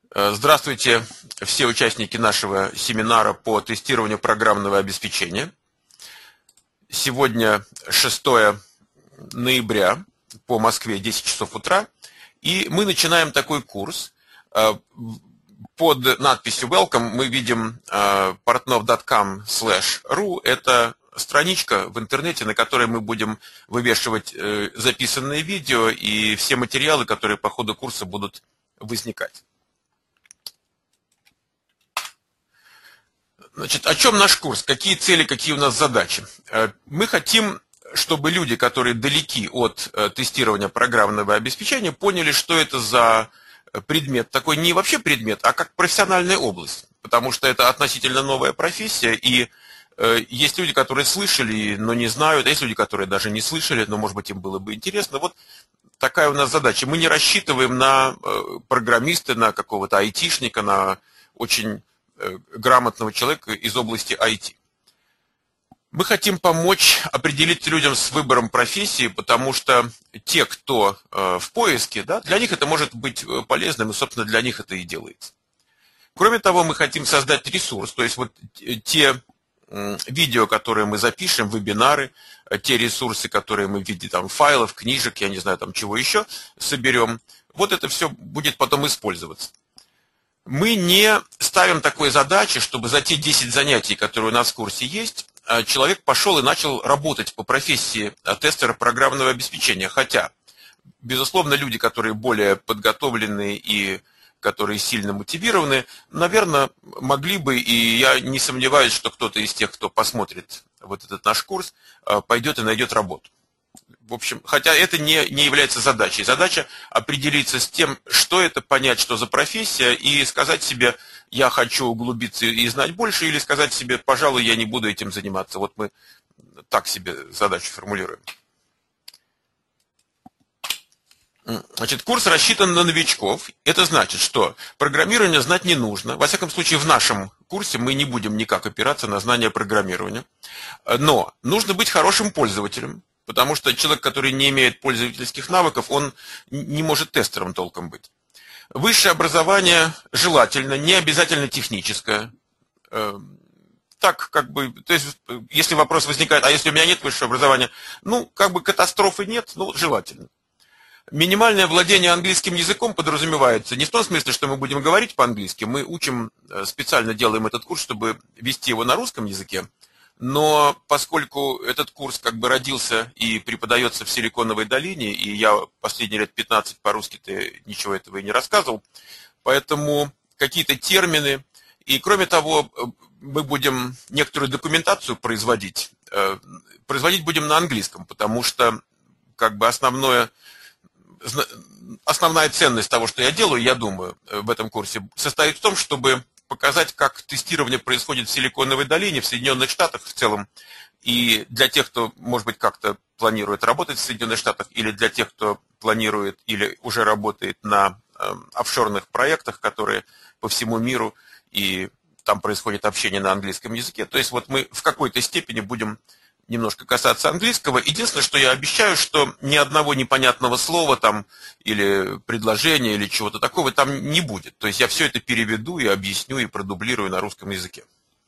Здравствуйте, все участники нашего семинара по тестированию программного обеспечения. Сегодня 6 ноября по Москве, 10 часов утра, и мы начинаем такой курс. Под надписью Welcome мы видим portnov.com/ru. Это страничка в интернете, на которой мы будем вывешивать записанные видео и все материалы, которые по ходу курса будут возникать. Значит, о чем наш курс? Какие цели, какие у нас задачи? Мы хотим, чтобы люди, которые далеки от тестирования программного обеспечения, поняли, что это за предмет. Такой не вообще предмет, а как профессиональная область. Потому что это относительно новая профессия, и есть люди, которые слышали, но не знают, а есть люди, которые даже не слышали, но, может быть, им было бы интересно. Вот такая у нас задача. Мы не рассчитываем на программиста, на какого-то айтишника, на очень грамотного человека из области IT. Мы хотим помочь определить людям с выбором профессии, потому что те, кто в поиске, да, для них это может быть полезным, и, собственно, для них это и делается. Кроме того, мы хотим создать ресурс, то есть вот те видео, которые мы запишем, вебинары, те ресурсы, которые мы в виде там, файлов, книжек, я не знаю, там чего еще соберем, вот это все будет потом использоваться. Мы не ставим такой задачи, чтобы за те 10 занятий, которые у нас в курсе есть, человек пошел и начал работать по профессии тестера программного обеспечения. Хотя, безусловно, люди, которые более подготовленные и которые сильно мотивированы, наверное, могли бы, и я не сомневаюсь, что кто-то из тех, кто посмотрит вот этот наш курс, пойдет и найдет работу. В общем, хотя это не является задачей. Задача определиться с тем, что это, понять, что за профессия, и сказать себе, я хочу углубиться и знать больше, или сказать себе, пожалуй, я не буду этим заниматься. Вот мы так себе задачу формулируем. Значит, курс рассчитан на новичков. Это значит, что программирование знать не нужно. Во всяком случае, в нашем курсе мы не будем никак опираться на знание программирования. Но нужно быть хорошим пользователем. Потому что человек, который не имеет пользовательских навыков, он не может тестером толком быть. Высшее образование желательно, не обязательно техническое. Так, как бы, то есть, если вопрос возникает, а если у меня нет высшего образования, ну, как бы катастрофы нет, ну, желательно. Минимальное владение английским языком подразумевается не в том смысле, что мы будем говорить по-английски, мы учим, специально делаем этот курс, чтобы вести его на русском языке. Но поскольку этот курс как бы родился и преподается в Силиконовой долине, и я последние лет 15 по-русски-то ничего этого и не рассказывал, поэтому какие-то термины, и кроме того, мы будем некоторую документацию производить. Производить будем на английском, потому что как бы основная ценность того, что я делаю, я думаю, в этом курсе, состоит в том, чтобы показать, как тестирование происходит в Силиконовой долине, в Соединенных Штатах в целом. И для тех, кто, может быть, как-то планирует работать в Соединенных Штатах, или для тех, кто планирует или уже работает на офшорных проектах, которые по всему миру, и там происходит общение на английском языке. То есть вот мы в какой-то степени будем немножко касаться английского. Единственное, что я обещаю, что ни одного непонятного слова там, или предложения, или чего-то такого там не будет. То есть я все это переведу и объясню, и продублирую на русском языке.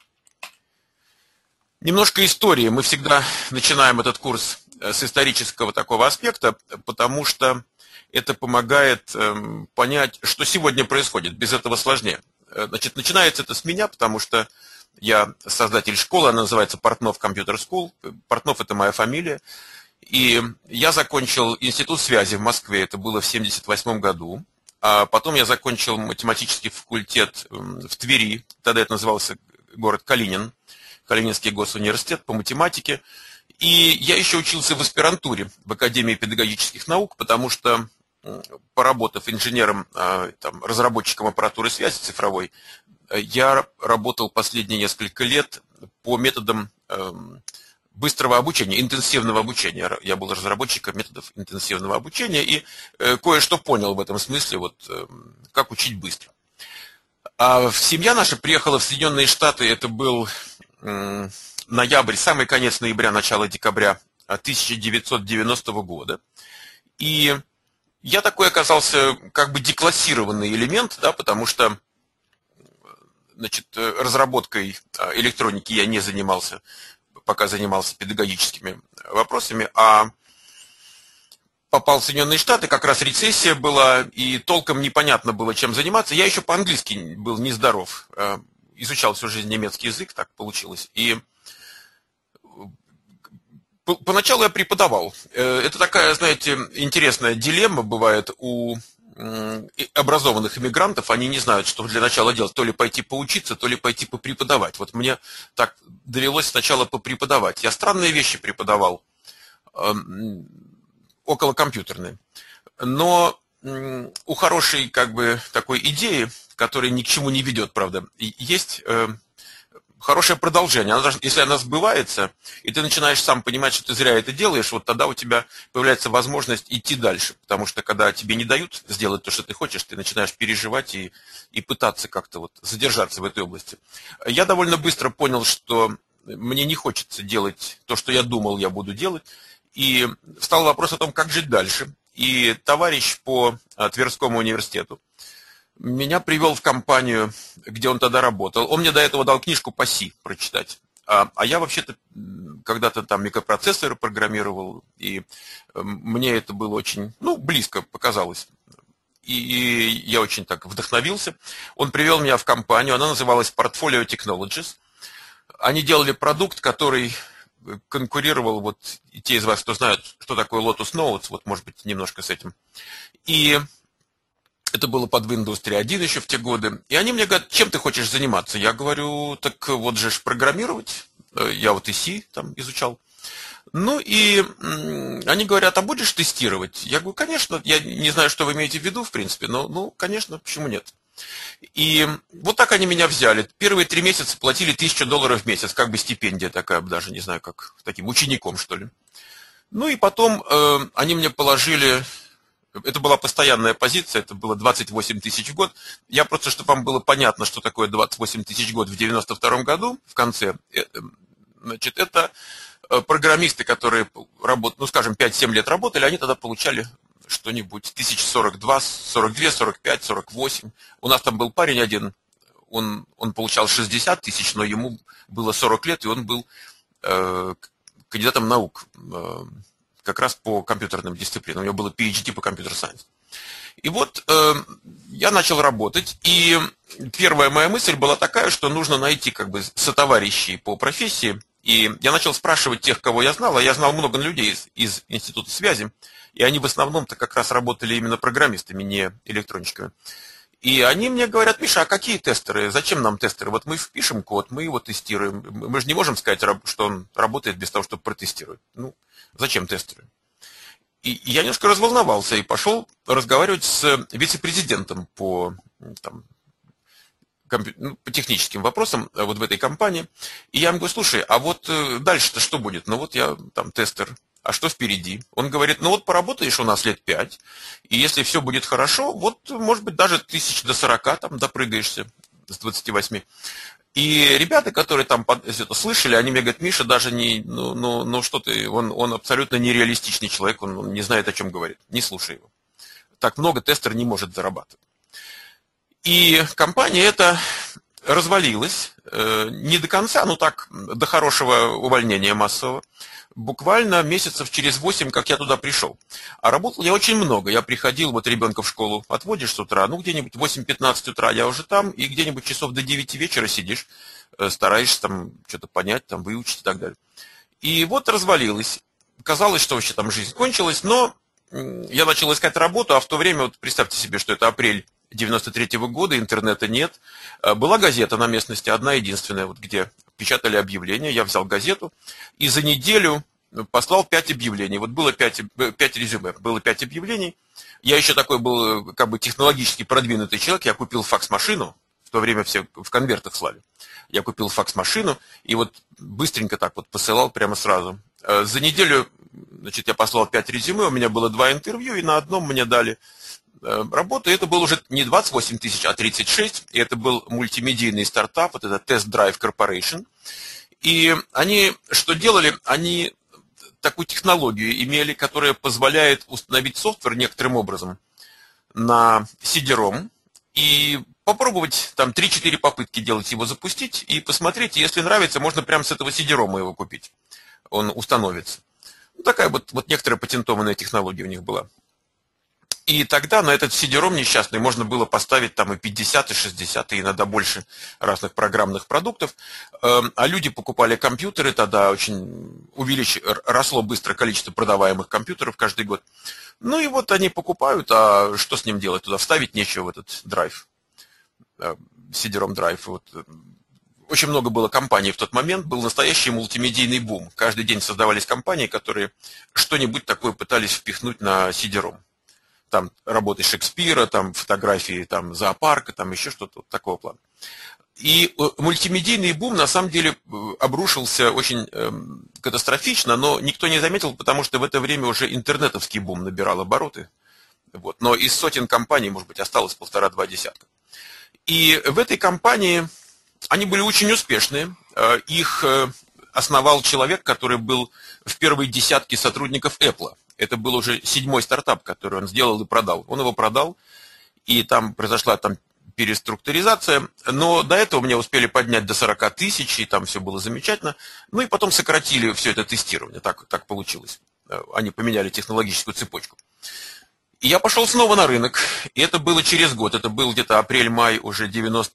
Немножко истории. Мы всегда начинаем этот курс с исторического такого аспекта, потому что это помогает понять, что сегодня происходит. Без этого сложнее. Значит, начинается это с меня, потому что я создатель школы, она называется Portnov Computer School. Portnov – это моя фамилия. И я закончил институт связи в Москве, это было в 1978 году. А потом я закончил математический факультет в Твери, тогда это назывался город Калинин, Калининский госуниверситет по математике. И я еще учился в аспирантуре в Академии педагогических наук, потому что, поработав инженером, там, разработчиком аппаратуры связи цифровой, я работал последние несколько лет по методам быстрого обучения, интенсивного обучения. Я был разработчиком методов интенсивного обучения и кое-что понял в этом смысле, вот, как учить быстро. А семья наша приехала в Соединенные Штаты, это был ноябрь, самый конец ноября, начало декабря 1990 года. И Я такой оказался как бы деклассированный элемент, да, потому что, значит, разработкой электроники я не занимался, пока занимался педагогическими вопросами, а попал в Соединенные Штаты, как раз рецессия была, и толком непонятно было, чем заниматься. Я еще по-английски был нездоров, изучал всю жизнь немецкий язык, так получилось. И поначалу я преподавал. Это такая, знаете, интересная дилемма бывает у образованных иммигрантов. Они не знают, что для начала делать. То ли пойти поучиться, то ли пойти попреподавать. Вот мне так довелось сначала попреподавать. Я странные вещи преподавал, околокомпьютерные. Но у хорошей как бы такой идеи, которая ни к чему не ведет, правда, есть хорошее продолжение. Она даже, если она сбывается, и ты начинаешь сам понимать, что ты зря это делаешь, вот тогда у тебя появляется возможность идти дальше. Потому что когда тебе не дают сделать то, что ты хочешь, ты начинаешь переживать и пытаться как-то вот задержаться в этой области. Я довольно быстро понял, что мне не хочется делать то, что я думал, я буду делать. И встал вопрос о том, как жить дальше. И товарищ по Тверскому университету меня привел в компанию, где он тогда работал. Он мне до этого дал книжку по C прочитать. А я вообще-то когда-то там микропроцессоры программировал, и мне это было очень, близко показалось. И я очень так вдохновился. Он привел меня в компанию, она называлась Portfolio Technologies. Они делали продукт, который конкурировал, вот те из вас, кто знают, что такое Lotus Notes, вот может быть немножко с этим. И это было под Windows 3.1 еще в те годы. И они мне говорят, чем ты хочешь заниматься? Я говорю, так вот же программировать. Я вот и C там изучал. Ну и они говорят, а будешь тестировать? Я говорю, конечно, я не знаю, что вы имеете в виду, в принципе, но конечно, почему нет? И вот так они меня взяли. Первые 3 месяца платили $1000 в месяц, как бы стипендия такая, даже не знаю, как таким учеником, что ли. Ну и потом они мне положили, это была постоянная позиция, это было 28 тысяч в год. Я просто, чтобы вам было понятно, что такое 28 тысяч в год в 92 году, в конце, значит, это программисты, которые работают, скажем, 5-7 лет работали, они тогда получали что-нибудь 1042, 42, 45, 48. У нас там был парень один, он получал 60 тысяч, но ему было 40 лет, и он был кандидатом наук, как раз по компьютерным дисциплинам. У него было PhD по компьютер-сайенс. И вот я начал работать, и первая моя мысль была такая, что нужно найти как бы сотоварищей по профессии. И я начал спрашивать тех, кого я знал, а я знал много людей из Института связи, и они в основном-то как раз работали именно программистами, не электронщиками. И они мне говорят, Миша, а какие тестеры? Зачем нам тестеры? Вот мы впишем код, мы его тестируем. Мы же не можем сказать, что он работает без того, чтобы протестировать. Зачем тестеры? И я немножко разволновался и пошел разговаривать с вице-президентом по техническим вопросам вот в этой компании. И я ему говорю, слушай, а вот дальше-то что будет? Вот я там тестер, а что впереди? Он говорит, вот поработаешь у нас лет 5, и если все будет хорошо, вот может быть даже 1000 до 40 там допрыгаешься с 28. И ребята, которые там это слышали, они мне говорят, Миша даже не, что ты, он абсолютно нереалистичный человек, он не знает, о чем говорит, не слушай его. Так много тестер не может зарабатывать. И компания эта развалилась, не до конца, так, до хорошего увольнения массового, буквально месяцев через 8, как я туда пришел. А работал я очень много. Я приходил, вот ребенка в школу отводишь с утра, где-нибудь 8-15 утра я уже там, и где-нибудь часов до 9 вечера сидишь, стараешься там что-то понять, там выучить и так далее. И вот развалилось. Казалось, что вообще там жизнь кончилась, но я начал искать работу, а в то время, вот представьте себе, что это апрель 93-го года, интернета нет. Была газета на местности, одна единственная, вот где печатали объявления. Я взял газету и за неделю послал 5 объявлений. Вот было 5 резюме, было 5 объявлений. Я еще такой был как бы технологически продвинутый человек. Я купил факс-машину, в то время все в конвертах слали. Я купил факс-машину и вот быстренько так вот посылал прямо сразу. За неделю, я послал 5 резюме, у меня было 2 интервью, и на одном мне дали работу. И это был уже не 28 тысяч, а 36. И это был мультимедийный стартап, вот это Test Drive Corporation. И они что делали? Они такую технологию имели, которая позволяет установить софтвер некоторым образом на CD-ROM и попробовать там 3-4 попытки делать его запустить и посмотреть, если нравится, можно прямо с этого CD-ROM его купить. Он установится. Ну, такая вот некоторая патентованная технология у них была. И тогда на этот CD-ROM несчастный можно было поставить там и 50, и 60, и иногда больше разных программных продуктов. А люди покупали компьютеры, тогда очень росло быстро количество продаваемых компьютеров каждый год. Ну и вот они покупают, а что с ним делать? Туда вставить нечего в этот драйв, CD-ROM драйв. Вот. Очень много было компаний в тот момент, был настоящий мультимедийный бум. Каждый день создавались компании, которые что-нибудь такое пытались впихнуть на CD-ROM. Там работы Шекспира, там фотографии там, зоопарка, там еще что-то вот такого плана. И мультимедийный бум на самом деле обрушился очень катастрофично, но никто не заметил, потому что в это время уже интернетовский бум набирал обороты. Вот. Но из сотен компаний, может быть, осталось 1,5-2 десятка. И в этой компании они были очень успешные. Их основал человек, который был в первой десятке сотрудников Apple. Это был уже 7-й стартап, который он сделал и продал. Он его продал, и там произошла переструктуризация. Но до этого меня успели поднять до 40 тысяч, и там все было замечательно. Ну и потом сократили все это тестирование. Так получилось. Они поменяли технологическую цепочку. И я пошел снова на рынок, и это было через год. Это был где-то апрель-май уже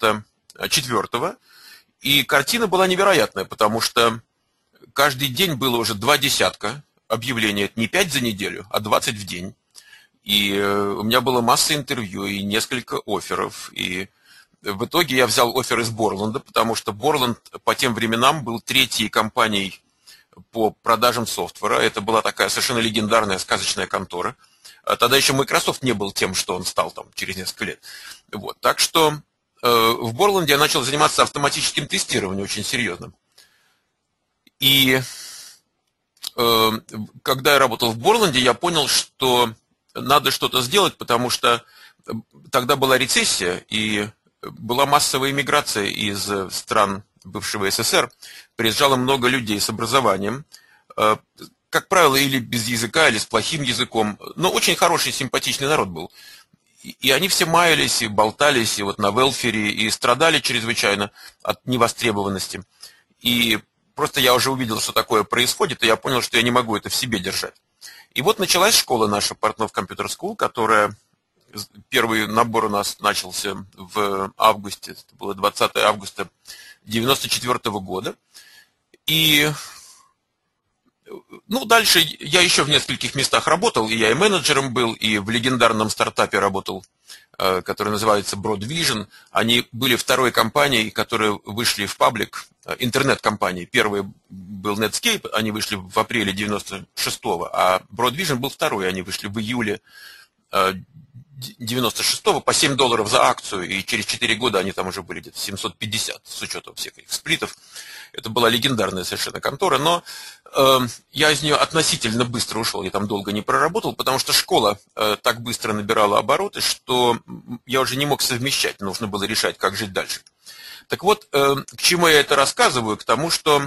94-го. И картина была невероятная, потому что каждый день было уже 2 десятка объявлений. Это не 5 за неделю, а 20 в день. И у меня была масса интервью и несколько офферов. И в итоге я взял оффер из Борланда, потому что Борланд по тем временам был 3-й компанией по продажам софтвера. Это была такая совершенно легендарная сказочная контора. Тогда еще Microsoft не был тем, что он стал там через несколько лет. Вот. Так что в Борланде я начал заниматься автоматическим тестированием очень серьезным. И когда я работал в Борланде, я понял, что надо что-то сделать, потому что тогда была рецессия, и была массовая иммиграция из стран бывшего СССР. Приезжало много людей с образованием, как правило, или без языка, или с плохим языком, но очень хороший, симпатичный народ был. И они все маялись, и болтались, и вот на велфере, и страдали чрезвычайно от невостребованности. И просто я уже увидел, что такое происходит, и я понял, что я не могу это в себе держать. И вот началась школа наша, Портнов Computer School, которая... Первый набор у нас начался в августе, это было 20 августа 1994 года. И дальше я еще в нескольких местах работал, и я и менеджером был, и в легендарном стартапе работал, который называется Broadvision. Они были второй компанией, которые вышли в паблик, интернет-компанией. Первый был Netscape, они вышли в апреле 96-го, а Broadvision был второй, они вышли в июле 96-го по $7 за акцию, и через 4 года они там уже были где-то 750, с учетом всех их сплитов. Это была легендарная совершенно контора, но я из нее относительно быстро ушел, я там долго не проработал, потому что школа так быстро набирала обороты, что я уже не мог совмещать, нужно было решать, как жить дальше. Так вот, к чему я это рассказываю? К тому, что,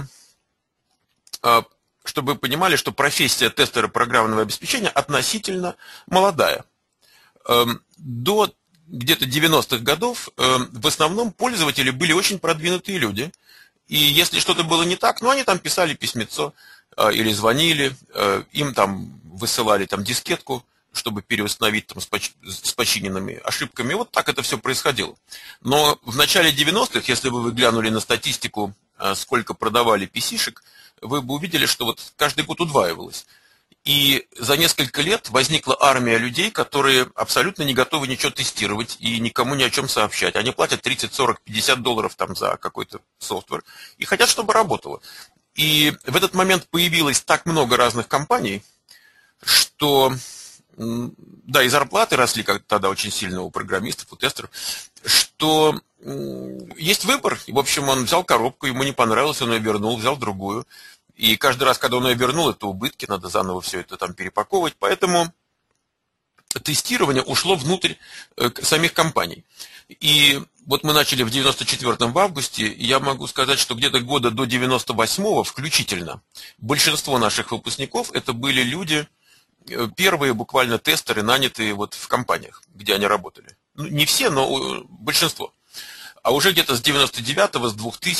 чтобы вы понимали, что профессия тестера программного обеспечения относительно молодая. До где-то 90-х годов в основном пользователи были очень продвинутые люди. И если что-то было не так, они там писали письмецо или звонили, им там высылали там дискетку, чтобы переустановить там с починенными ошибками. Вот так это все происходило. Но в начале 90-х, если бы вы глянули на статистику, сколько продавали PC-шек, вы бы увидели, что вот каждый год удваивалось. И за несколько лет возникла армия людей, которые абсолютно не готовы ничего тестировать и никому ни о чем сообщать. Они платят 30, 40, 50 долларов там за какой-то софтвер и хотят, чтобы работало. И в этот момент появилось так много разных компаний, что, да, и зарплаты росли как тогда очень сильно у программистов, у тестеров, что есть выбор. И, в общем, он взял коробку, ему не понравилось, он ее вернул, взял другую. И каждый раз, когда он ее вернул, это убытки, надо заново все это там перепаковывать. Поэтому тестирование ушло внутрь самих компаний. И Вот мы начали в 94-м в августе, и я могу сказать, что где-то года до 98-го включительно большинство наших выпускников это были люди, первые буквально тестеры, нанятые вот в компаниях, где они работали. Ну, не все, но большинство. А уже где-то с 99-го, с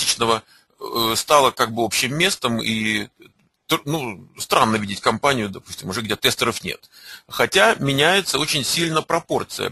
2000-го стало как бы общим местом, и странно видеть компанию, допустим, уже где тестеров нет. Хотя меняется очень сильно пропорция.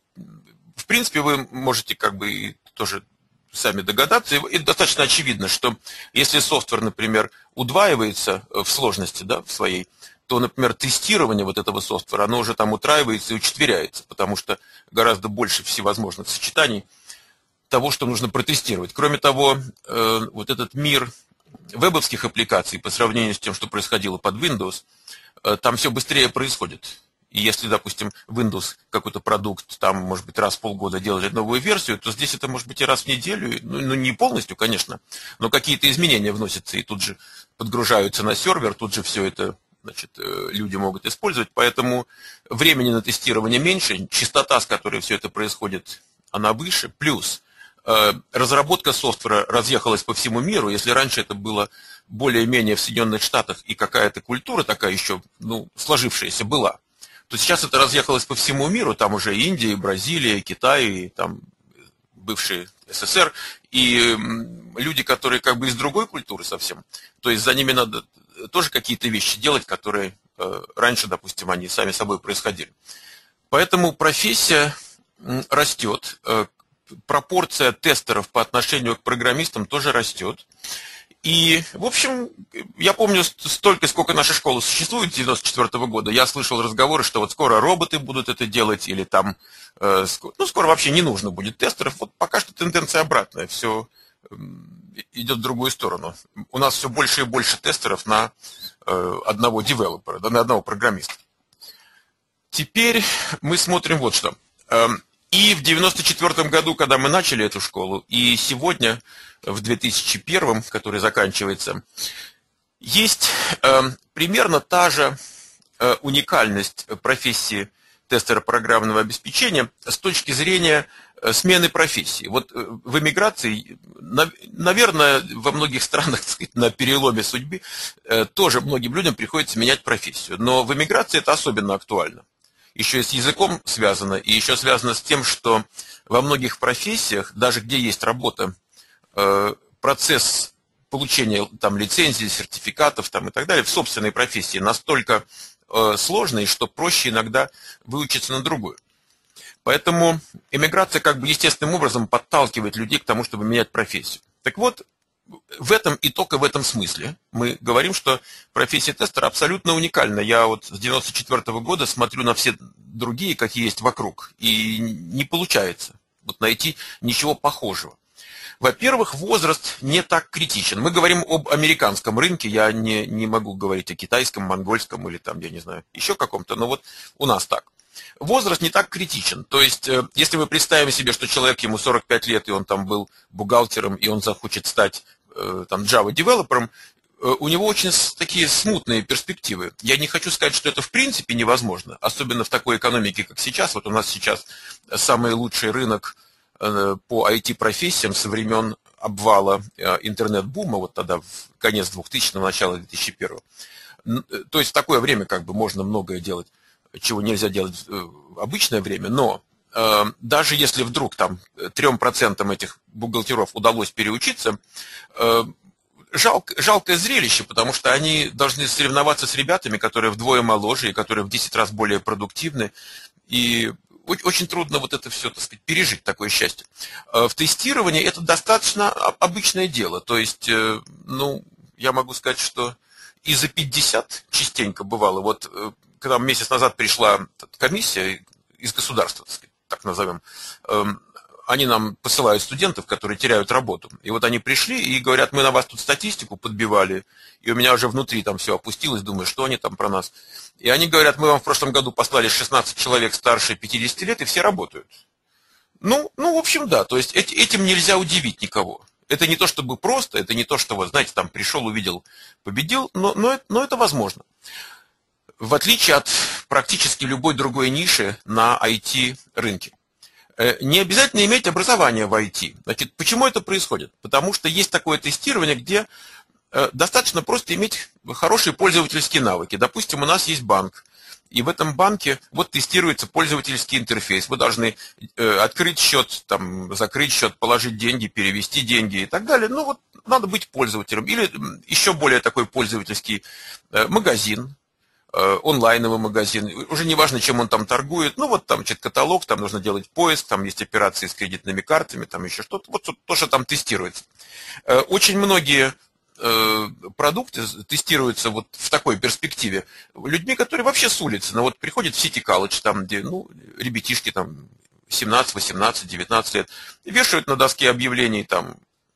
В принципе, вы можете как бы тоже сами догадаться, и достаточно очевидно, что если софтвер, например, удваивается в сложности, да, в своей, то, например, тестирование вот этого софтвера, оно уже там утраивается и учетверяется, потому что гораздо больше всевозможных сочетаний того, что нужно протестировать. Кроме того, вот этот мир вебовских аппликаций по сравнению с тем, что происходило под Windows, там все быстрее происходит. И если, допустим, Windows какой-то продукт, там, может быть, раз в полгода делали новую версию, то здесь это может быть и раз в неделю, ну не полностью, конечно, но какие-то изменения вносятся и тут же подгружаются на сервер, тут же все это, значит, люди могут использовать, поэтому времени на тестирование меньше, частота, с которой все это происходит, она выше, плюс разработка софтвера разъехалась по всему миру. Если раньше это было более-менее в Соединенных Штатах и какая-то культура такая еще, сложившаяся была, то сейчас это разъехалось по всему миру. Там уже Индия, Бразилия, Китай, и там бывший СССР, и люди, которые как бы из другой культуры совсем. То есть за ними надо тоже какие-то вещи делать, которые раньше, допустим, они сами собой происходили. Поэтому профессия растет. Пропорция тестеров по отношению к программистам тоже растет. И, в общем, я помню столько, сколько наша школа существует с 94-го года, я слышал разговоры, что вот скоро роботы будут это делать, или там, скоро вообще не нужно будет тестеров. Вот пока что тенденция обратная, все идет в другую сторону. У нас все больше и больше тестеров на одного девелопера, на одного программиста. Теперь мы смотрим вот что. И в 1994 году, когда мы начали эту школу, и сегодня, в 2001, который заканчивается, есть примерно та же уникальность профессии тестера программного обеспечения с точки зрения смены профессии. Вот в эмиграции, наверное, во многих странах, так сказать, на переломе судьбы, тоже многим людям приходится менять профессию. Но в эмиграции это особенно актуально. Еще и с языком связано, и еще связано с тем, что во многих профессиях, даже где есть работа, процесс получения там лицензий, сертификатов там, и так далее в собственной профессии настолько сложный, что проще иногда выучиться на другую. Поэтому эмиграция как бы естественным образом подталкивает людей к тому, чтобы менять профессию. Так вот, в этом и только в этом смысле мы говорим, что профессия тестера абсолютно уникальна. Я вот с 1994 года смотрю на все другие, какие есть вокруг, и не получается вот найти ничего похожего. Во-первых, возраст не так критичен. Мы говорим об американском рынке, я не могу говорить о китайском, монгольском или там, я не знаю, еще каком-то, но вот у нас так. Возраст не так критичен. То есть, если мы представим себе, что человек, ему 45 лет, и он там был бухгалтером, и он захочет стать там Java-девелопером, у него очень такие смутные перспективы. Я не хочу сказать, что это в принципе невозможно, особенно в такой экономике, как сейчас. Вот у нас сейчас самый лучший рынок по IT-профессиям со времен обвала интернет-бума, вот тогда в конец 2000-го, начало 2001-го. То есть в такое время как бы можно многое делать, чего нельзя делать в обычное время, но даже если вдруг там 3% этих бухгалтеров удалось переучиться, жалкое зрелище, потому что они должны соревноваться с ребятами, которые вдвое моложе и которые в 10 раз более продуктивны, и очень трудно вот это все, так сказать, пережить, такое счастье. В тестировании это достаточно обычное дело, то есть, я могу сказать, что и за 50 частенько бывало, вот когда месяц назад пришла комиссия из государства, так сказать, так назовем, они нам посылают студентов, которые теряют работу. И вот они пришли и говорят, мы на вас тут статистику подбивали, и у меня уже внутри там все опустилось, думаю, что они там про нас. И они говорят, мы вам в прошлом году послали 16 человек старше 50 лет, и все работают. В общем, да, то есть этим нельзя удивить никого. Это не то, чтобы просто, это не то, что, вы знаете, там пришел, увидел, победил, но это возможно. В отличие от практически любой другой ниши на IT-рынке. Не обязательно иметь образование в IT. Значит, почему это происходит? Потому что есть такое тестирование, где достаточно просто иметь хорошие пользовательские навыки. Допустим, у нас есть банк, и в этом банке вот тестируется пользовательский интерфейс. Вы должны открыть счет, там, закрыть счет, положить деньги, перевести деньги и так далее. Ну вот надо быть пользователем. Или еще более такой пользовательский магазин, онлайновый магазин. Уже не важно, чем он там торгует. Ну вот там каталог, там нужно делать поиск, там есть операции с кредитными картами, там еще что-то. Вот то, что там тестируется. Очень многие продукты тестируются вот в такой перспективе людьми, которые вообще с улицы, но вот приходят в City College, там, где, ну, ребятишки там 17, 18, 19 лет, и вешают на доске объявлений там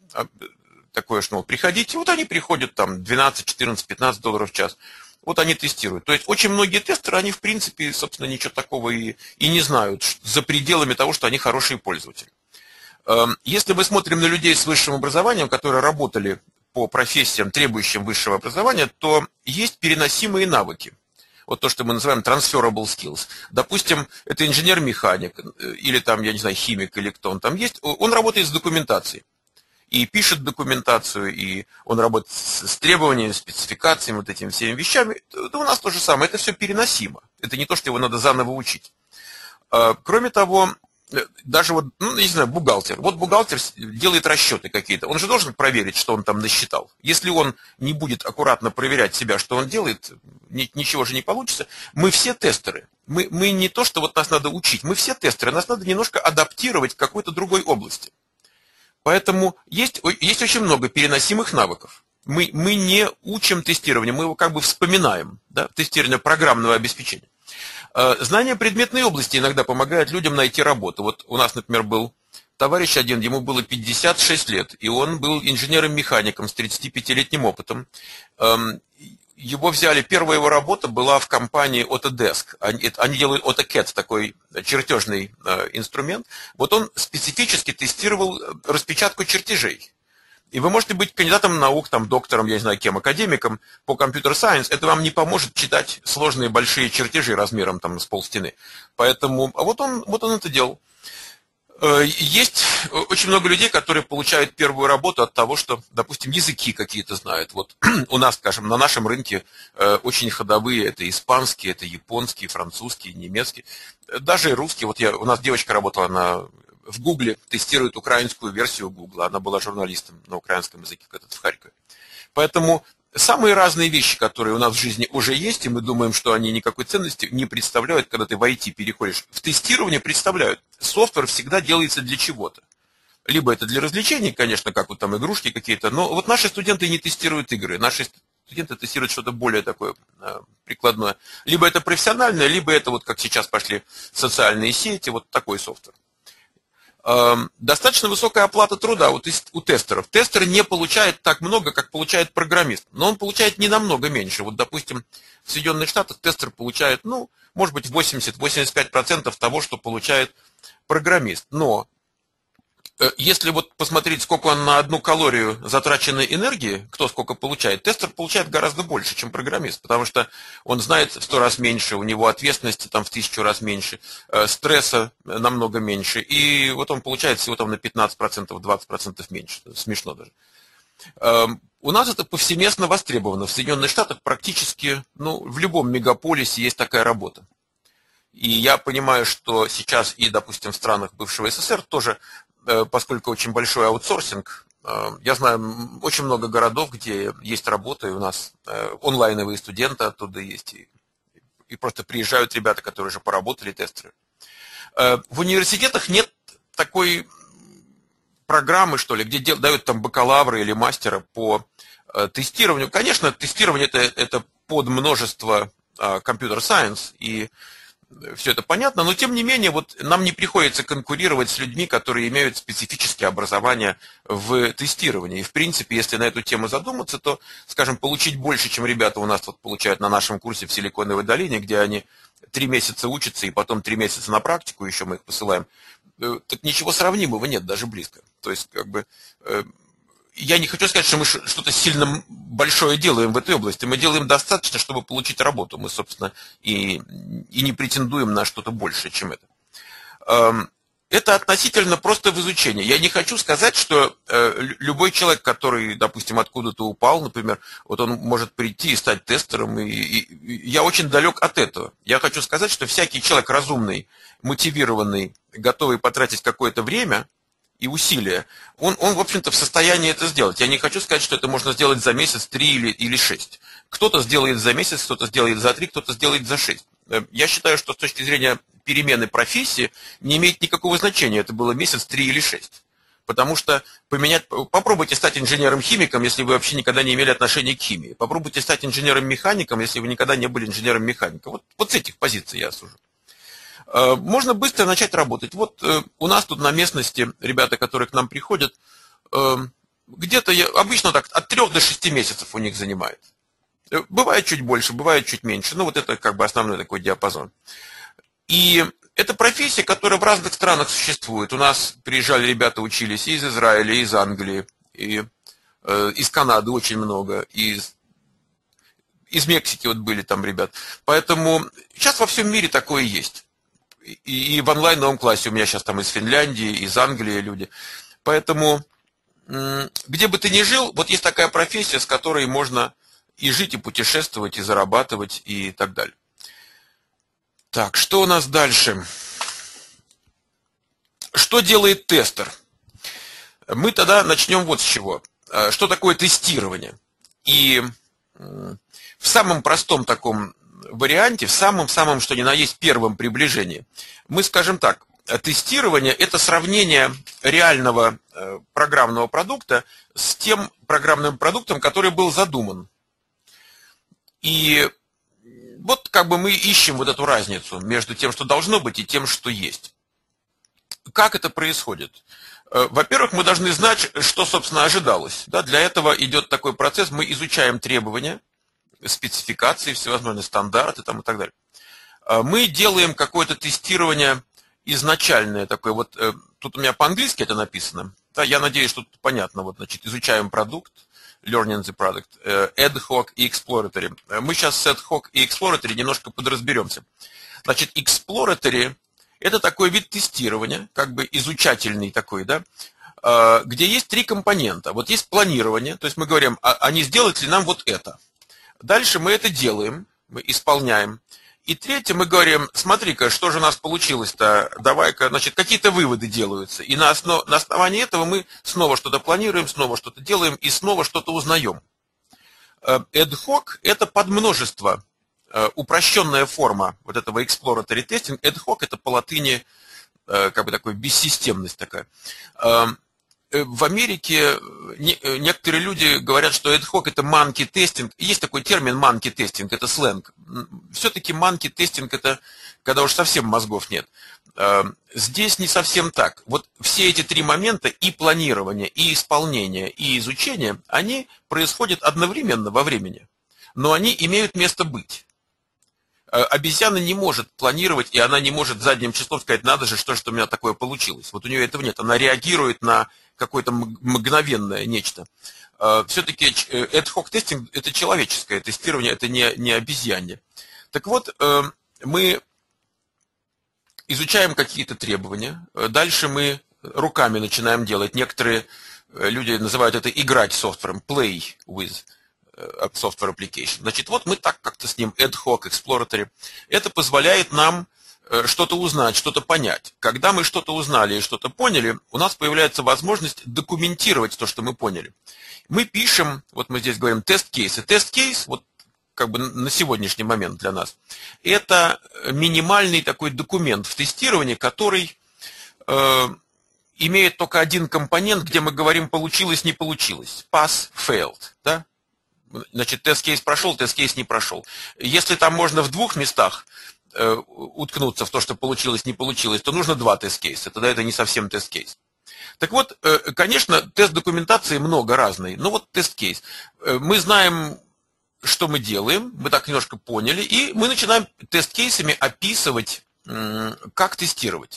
такое, что, мол, приходите, вот они приходят там 12, 14, 15 долларов в час, вот они тестируют. То есть очень многие тестеры, они в принципе, собственно, ничего такого и не знают за пределами того, что они хорошие пользователи. Если мы смотрим на людей с высшим образованием, которые работали по профессиям, требующим высшего образования, то есть переносимые навыки. Вот то, что мы называем transferable skills. Допустим, это инженер-механик, или там, я не знаю, химик, или кто он там есть, он работает с документацией. И пишет документацию, и он работает с требованиями, спецификациями, вот этими всеми вещами. Это у нас то же самое, это все переносимо. Это не то, что его надо заново учить. Кроме того, даже вот, ну, не знаю, бухгалтер. Вот бухгалтер делает расчеты какие-то. Он же должен проверить, что он там насчитал. Если он не будет аккуратно проверять себя, что он делает, ничего же не получится. Мы все тестеры. Мы не то, что вот нас надо учить. Мы все тестеры. Нас надо немножко адаптировать к какой-то другой области. Поэтому есть очень много переносимых навыков. Мы не учим тестирование, мы его как бы вспоминаем. Да? Тестирование программного обеспечения. Знание предметной области иногда помогает людям найти работу. Вот у нас, например, был товарищ один, ему было 56 лет, и он был инженером-механиком с 35-летним опытом. Его взяли, первая его работа была в компании Autodesk. Они делают AutoCAD, такой чертежный инструмент. Вот он специфически тестировал распечатку чертежей. И вы можете быть кандидатом наук, там, доктором, я не знаю кем, академиком по компьютер-сайенс. Это вам не поможет читать сложные большие чертежи размером там, с полстены. Поэтому вот он это делал. Есть очень много людей, которые получают первую работу от того, что, допустим, языки какие-то знают. Вот у нас, скажем, на нашем рынке очень ходовые. Это испанский, это японский, французский, немецкий. Даже русский. Вот у нас девочка работала в Гугле, тестирует украинскую версию Гугла. Она была журналистом на украинском языке когда-то в Харькове. Поэтому самые разные вещи, которые у нас в жизни уже есть, и мы думаем, что они никакой ценности не представляют, когда ты в IT переходишь. В тестирование представляют. Софтвер всегда делается для чего-то. Либо это для развлечений, конечно, как вот там игрушки какие-то, но вот наши студенты не тестируют игры. Наши студенты тестируют что-то более такое прикладное. Либо это профессиональное, либо это вот как сейчас пошли социальные сети, вот такой софтвер. Достаточно высокая оплата труда у тестеров. Тестер не получает так много, как получает программист, но он получает не намного меньше. Вот, допустим, в Соединенных Штатах тестер получает, ну, может быть, 80-85% того, что получает программист. Но если вот посмотреть, сколько он на одну калорию затраченной энергии, кто сколько получает, тестер получает гораздо больше, чем программист, потому что он знает в 100 раз меньше, у него ответственности там в 1000 раз меньше, стресса намного меньше, и вот он получает всего там на 15%, 20% меньше, смешно даже. У нас это повсеместно востребовано, в Соединенных Штатах практически, ну, в любом мегаполисе есть такая работа. И я понимаю, что сейчас и, допустим, в странах бывшего СССР тоже, поскольку очень большой аутсорсинг, я знаю очень много городов, где есть работа, и у нас онлайновые студенты оттуда есть, и просто приезжают ребята, которые уже поработали тестеры. В университетах нет такой программы, что ли, где дают там бакалавра или мастера по тестированию. Конечно, тестирование это под множество компьютер-сайенс, и все это понятно, но тем не менее вот нам не приходится конкурировать с людьми, которые имеют специфическое образование в тестировании. И в принципе, если на эту тему задуматься, то, скажем, получить больше, чем ребята у нас вот получают на нашем курсе в Силиконовой долине, где они 3 месяца учатся и потом 3 месяца на практику, еще мы их посылаем, так ничего сравнимого нет, даже близко. То есть, как бы, я не хочу сказать, что мы что-то сильно большое делаем в этой области. Мы делаем достаточно, чтобы получить работу. Мы, собственно, и не претендуем на что-то большее, чем это. это относительно просто в изучении. Я не хочу сказать, что любой человек, который, допустим, откуда-то упал, например, вот он может прийти и стать тестером, и я очень далек от этого. Я хочу сказать, что всякий человек разумный, мотивированный, готовый потратить какое-то время и усилия, он в общем-то, в состоянии это сделать. Я не хочу сказать, что это можно сделать за месяц, 3 или 6. Кто-то сделает за месяц, кто-то сделает за 3, кто-то сделает за 6. Я считаю, что с точки зрения перемены профессии не имеет никакого значения, это было месяц, 3 или 6. Потому что попробуйте стать инженером-химиком, если вы вообще никогда не имели отношения к химии. Попробуйте стать инженером-механиком, если вы никогда не были инженером-механиком. Вот с этих позиций я сужу. Можно быстро начать работать. Вот у нас тут на местности ребята, которые к нам приходят, где-то обычно так от 3 до 6 месяцев у них занимает. Бывает чуть больше, бывает чуть меньше. Ну вот это как бы основной такой диапазон. И это профессия, которая в разных странах существует. У нас приезжали ребята, учились и из Израиля, и из Англии, и из Канады очень много, и из Мексики вот были там ребят. Поэтому сейчас во всем мире такое есть. И в онлайновом классе у меня сейчас там из Финляндии, из Англии люди. Поэтому, где бы ты ни жил, вот есть такая профессия, с которой можно и жить, и путешествовать, и зарабатывать, и так далее. Так, что у нас дальше? Что делает тестер? Мы тогда начнем вот с чего. Что такое тестирование? И в самом простом таком варианте, в самом-самом, что ни на есть, первом приближении, мы скажем так, тестирование – это сравнение реального программного продукта с тем программным продуктом, который был задуман. И вот как бы мы ищем вот эту разницу между тем, что должно быть, и тем, что есть. Как это происходит? Во-первых, мы должны знать, что, собственно, ожидалось. Да, для этого идет такой процесс, мы изучаем требования, спецификации, всевозможные стандарты там, и так далее. Мы делаем какое-то тестирование изначальное такое. Вот тут у меня по-английски это написано. Да, я надеюсь, что тут понятно. Вот, значит, изучаем продукт, learning the product, ad hoc и exploratory. Мы сейчас с ad hoc и exploratory немножко подразберемся. Значит, exploratory – это такой вид тестирования, как бы изучательный такой, да, где есть 3 компонента. Вот есть планирование, то есть мы говорим, а не сделать ли нам вот это. Дальше мы это делаем, мы исполняем. И третье, мы говорим, смотри-ка, что же у нас получилось-то, давай-ка, значит, какие-то выводы делаются. И на основании этого мы снова что-то планируем, снова что-то делаем и снова что-то узнаем. Ad hoc – это подмножество, упрощенная форма вот этого exploratory testing. Ad hoc – это по латыни как бы такая бессистемность такая. В Америке некоторые люди говорят, что ad hoc это monkey testing. Есть такой термин monkey testing, это сленг. Все-таки monkey testing это когда уж совсем мозгов нет. Здесь не совсем так. Вот все эти 3 момента, и планирование, и исполнение, и изучение, они происходят одновременно во времени. Но они имеют место быть. Обезьяна не может планировать, и она не может задним числом сказать, надо же, что у меня такое получилось. Вот у нее этого нет. Она реагирует на какое-то мгновенное нечто. Все-таки ad hoc тестинг – это человеческое тестирование, это не обезьянье. Так вот, мы изучаем какие-то требования, дальше мы руками начинаем делать. Некоторые люди называют это играть софтвером, play with software application. Значит, вот мы так как-то с ним ad hoc, exploratory. Это позволяет нам что-то узнать, что-то понять. Когда мы что-то узнали и что-то поняли, у нас появляется возможность документировать то, что мы поняли. Мы пишем, вот мы здесь говорим тест-кейсы. Тест-кейс, вот как бы на сегодняшний момент для нас, это минимальный такой документ в тестировании, который имеет только один компонент, где мы говорим получилось, не получилось. Pass, failed. Да? Значит, тест-кейс прошел, тест-кейс не прошел. Если там можно в 2 местах уткнуться в то, что получилось, не получилось, то нужно 2 тест-кейса. Тогда это не совсем тест-кейс. Так вот, конечно, тест документации много разной. Но вот тест-кейс. Мы знаем, что мы делаем, мы так немножко поняли, и мы начинаем тест-кейсами описывать, как тестировать.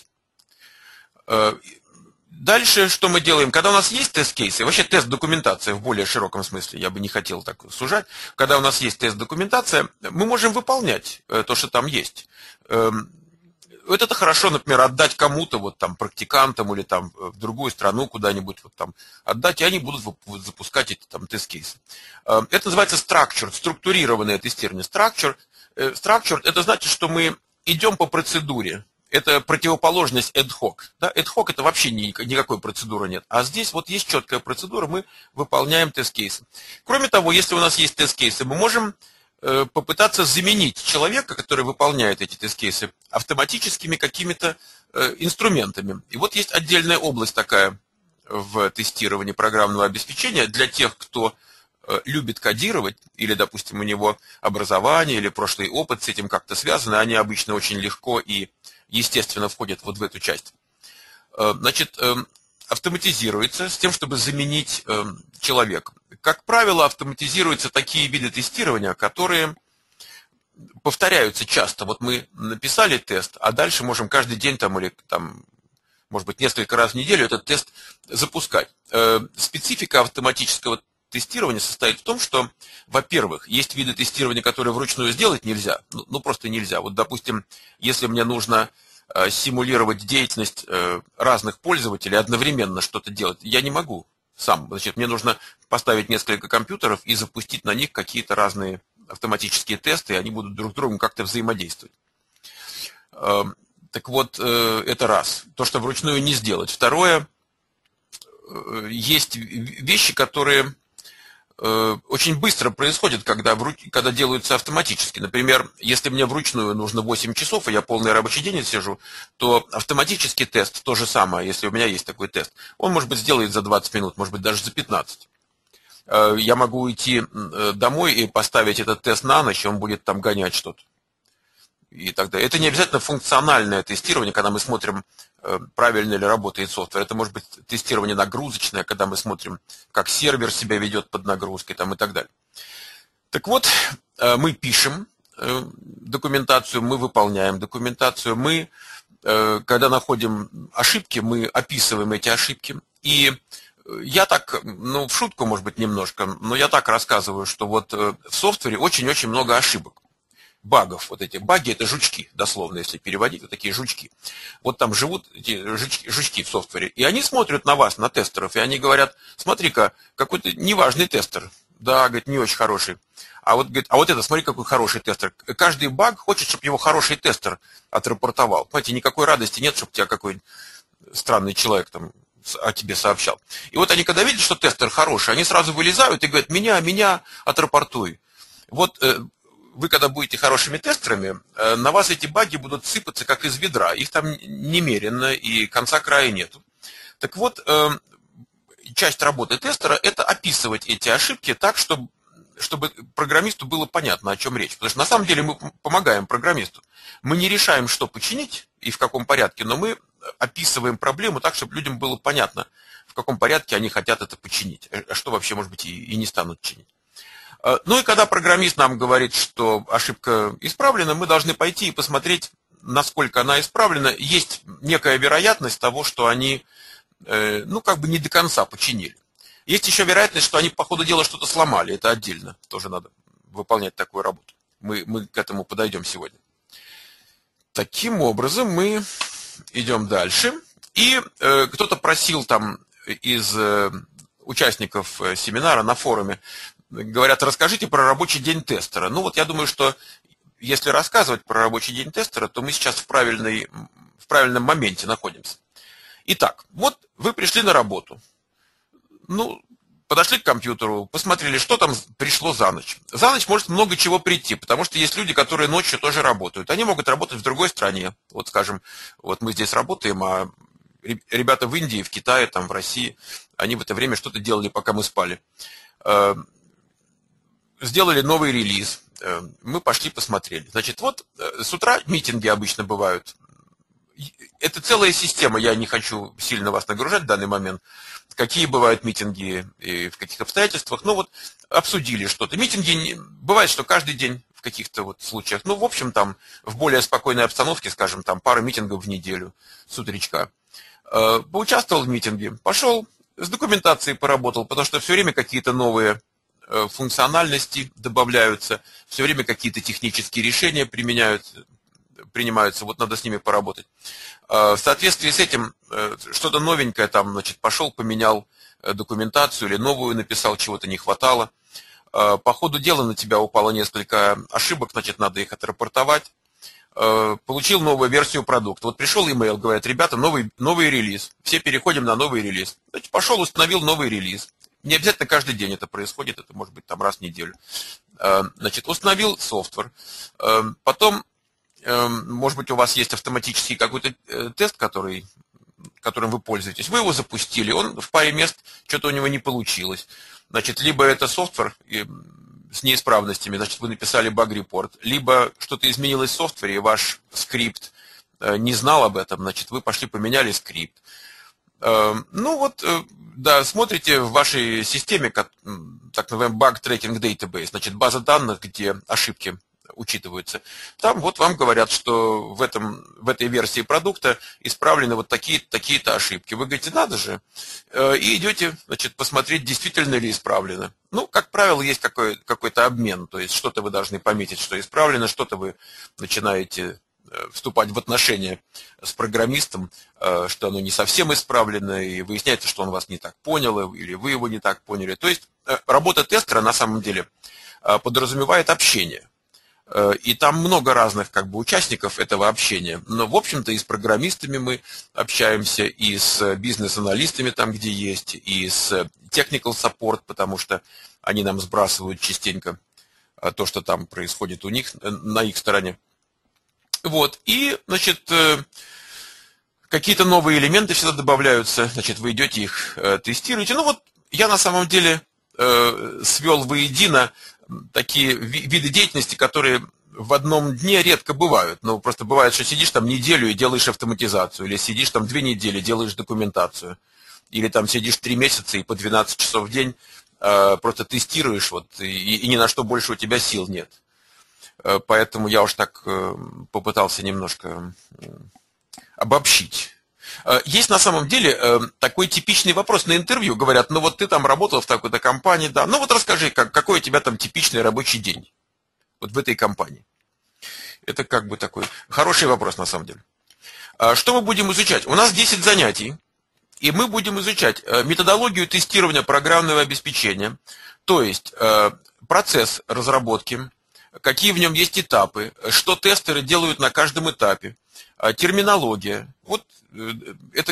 Дальше что мы делаем? Когда у нас есть тест-кейсы, вообще тест-документация в более широком смысле, я бы не хотел так сужать, когда у нас есть тест-документация, мы можем выполнять то, что там есть. это хорошо, например, отдать кому-то, вот там, практикантам или там в другую страну куда-нибудь, вот там, отдать, и они будут запускать эти там тест-кейсы. Это называется structured, структурированное тестирование. Structured, это значит, что мы идем по процедуре. Это противоположность ad hoc. Да? Ad hoc это вообще никакой процедуры нет. А здесь вот есть четкая процедура, мы выполняем тест-кейсы. Кроме того, если у нас есть тест-кейсы, мы можем попытаться заменить человека, который выполняет эти тест-кейсы, автоматическими какими-то инструментами. И вот есть отдельная область такая в тестировании программного обеспечения для тех, кто любит кодировать, или, допустим, у него образование или прошлый опыт с этим как-то связаны, они обычно очень легко и естественно входят вот в эту часть. Значит, автоматизируется с тем, чтобы заменить человека. Как правило, автоматизируются такие виды тестирования, которые повторяются часто. Вот мы написали тест, а дальше можем каждый день там, или там, может быть, несколько раз в неделю этот тест запускать. Специфика автоматического тестирования состоит в том, что, во-первых, есть виды тестирования, которые вручную сделать нельзя. Ну, просто нельзя. Вот, допустим, если мне нужно симулировать деятельность разных пользователей, одновременно что-то делать, я не могу сам. Значит, мне нужно поставить несколько компьютеров и запустить на них какие-то разные автоматические тесты, и они будут друг с другом как-то взаимодействовать. Так вот, это раз. То, что вручную не сделать. Второе, есть вещи, которые очень быстро происходит, когда делаются автоматически. Например, если мне вручную нужно 8 часов, и я полный рабочий день сижу, то автоматический тест то же самое, если у меня есть такой тест. Он, может быть, сделает за 20 минут, может быть, даже за 15. Я могу уйти домой и поставить этот тест на ночь, и он будет там гонять что-то. И тогда это не обязательно функциональное тестирование, когда мы смотрим, правильно ли работает софтвер. Это может быть тестирование нагрузочное, когда мы смотрим, как сервер себя ведет под нагрузкой там, и так далее. Так вот, мы пишем документацию, мы выполняем документацию, мы, когда находим ошибки, мы описываем эти ошибки. И я так, в шутку, может быть, немножко, но я так рассказываю, что вот в софтвере очень-очень много ошибок. Багов. Вот эти баги — это жучки, дословно, если переводить, вот такие жучки. Вот там живут эти жучки в софтвере, и они смотрят на вас, на тестеров, и они говорят: смотри-ка, какой-то неважный тестер. Да, говорит, не очень хороший. Говорит, а вот это, смотри, какой хороший тестер. Каждый баг хочет, чтобы его хороший тестер отрапортовал. Понимаете, никакой радости нет, чтобы тебя какой-нибудь странный человек там о тебе сообщал. И вот они, когда видят, что тестер хороший, они сразу вылезают и говорят: меня отрапортуй. Вот вы, когда будете хорошими тестерами, на вас эти баги будут сыпаться, как из ведра. Их там немерено, и конца края нету. Так вот, часть работы тестера – это описывать эти ошибки так, чтобы программисту было понятно, о чем речь. Потому что на самом деле мы помогаем программисту. Мы не решаем, что починить и в каком порядке, но мы описываем проблему так, чтобы людям было понятно, в каком порядке они хотят это починить, а что вообще, может быть, и не станут чинить. Ну и когда программист нам говорит, что ошибка исправлена, мы должны пойти и посмотреть, насколько она исправлена. Есть некая вероятность того, что они, не до конца починили. Есть еще вероятность, что они по ходу дела что-то сломали. Это отдельно. Тоже надо выполнять такую работу. Мы к этому подойдем сегодня. Таким образом, мы идем дальше. И кто-то просил там из участников семинара на форуме, говорят: расскажите про рабочий день тестера. Ну вот я думаю, что если рассказывать про рабочий день тестера, то мы сейчас в правильном моменте находимся. Итак, вот вы пришли на работу. Подошли к компьютеру, посмотрели, что там пришло за ночь. За ночь может много чего прийти, потому что есть люди, которые ночью тоже работают. Они могут работать в другой стране. Вот, скажем, вот мы здесь работаем, а ребята в Индии, в Китае, там, в России, они в это время что-то делали, пока мы спали. Сделали новый релиз. Мы пошли посмотрели. Значит, вот с утра митинги обычно бывают. Это целая система, я не хочу сильно вас нагружать в данный момент. Какие бывают митинги и в каких обстоятельствах. Обсудили что-то. Митинги, бывает, что каждый день в каких-то вот случаях. В общем, там в более спокойной обстановке, скажем, там пара митингов в неделю с утречка. Поучаствовал в митинге, пошел, с документацией поработал, потому что все время какие-то новые функциональности добавляются, все время какие-то технические решения принимаются, вот надо с ними поработать. В соответствии с этим что-то новенькое там, значит, пошел, поменял документацию или новую написал, чего-то не хватало. По ходу дела на тебя упало несколько ошибок, значит, надо их отрапортовать. Получил новую версию продукта. Вот пришел имейл, говорят, ребята, новый релиз. Все переходим на новый релиз. Значит, пошел, установил новый релиз. Не обязательно каждый день это происходит, это может быть там раз в неделю. Значит, установил софтвер. Потом, может быть, у вас есть автоматический какой-то тест, которым вы пользуетесь. Вы его запустили, он в паре мест, что-то у него не получилось. Значит, либо это софтвер с неисправностями, значит, вы написали баг-репорт, либо что-то изменилось в софтвере, и ваш скрипт не знал об этом, значит, вы пошли поменяли скрипт. Ну вот, да, смотрите в вашей системе, так называемый Bug Tracking Database, значит, база данных, где ошибки учитываются. Там вот вам говорят, что в этой версии продукта исправлены вот такие-то ошибки. Вы говорите, надо же, и идете, значит, посмотреть, действительно ли исправлено. Ну, как правило, есть какой-то обмен, то есть что-то вы должны пометить, что исправлено, что-то вы начинаете вступать в отношения с программистом, что оно не совсем исправлено, и выясняется, что он вас не так понял, или вы его не так поняли. То есть работа тестера на самом деле подразумевает общение. И там много разных участников этого общения. Но, в общем-то, и с программистами мы общаемся, и с бизнес-аналистами там, где есть, и с technical support, потому что они нам сбрасывают частенько то, что там происходит у них, на их стороне. Вот. И, значит, какие-то новые элементы всегда добавляются. Значит, вы идете их тестируете. Ну вот, я на самом деле свел воедино такие виды деятельности, которые в одном дне редко бывают. Ну, просто бывает, что сидишь там неделю и делаешь автоматизацию, или сидишь там 2 недели, делаешь документацию, или там сидишь 3 месяца и по 12 часов в день просто тестируешь, вот, и ни на что больше у тебя сил нет. Поэтому я уж так попытался немножко обобщить. Есть на самом деле такой типичный вопрос на интервью. Говорят, ну вот ты там работал в такой-то компании, да. Ну вот расскажи, какой у тебя там типичный рабочий день вот в этой компании. Это такой хороший вопрос на самом деле. Что мы будем изучать? У нас 10 занятий, и мы будем изучать методологию тестирования программного обеспечения, то есть процесс разработки, какие в нем есть этапы, что тестеры делают на каждом этапе, терминология. Вот это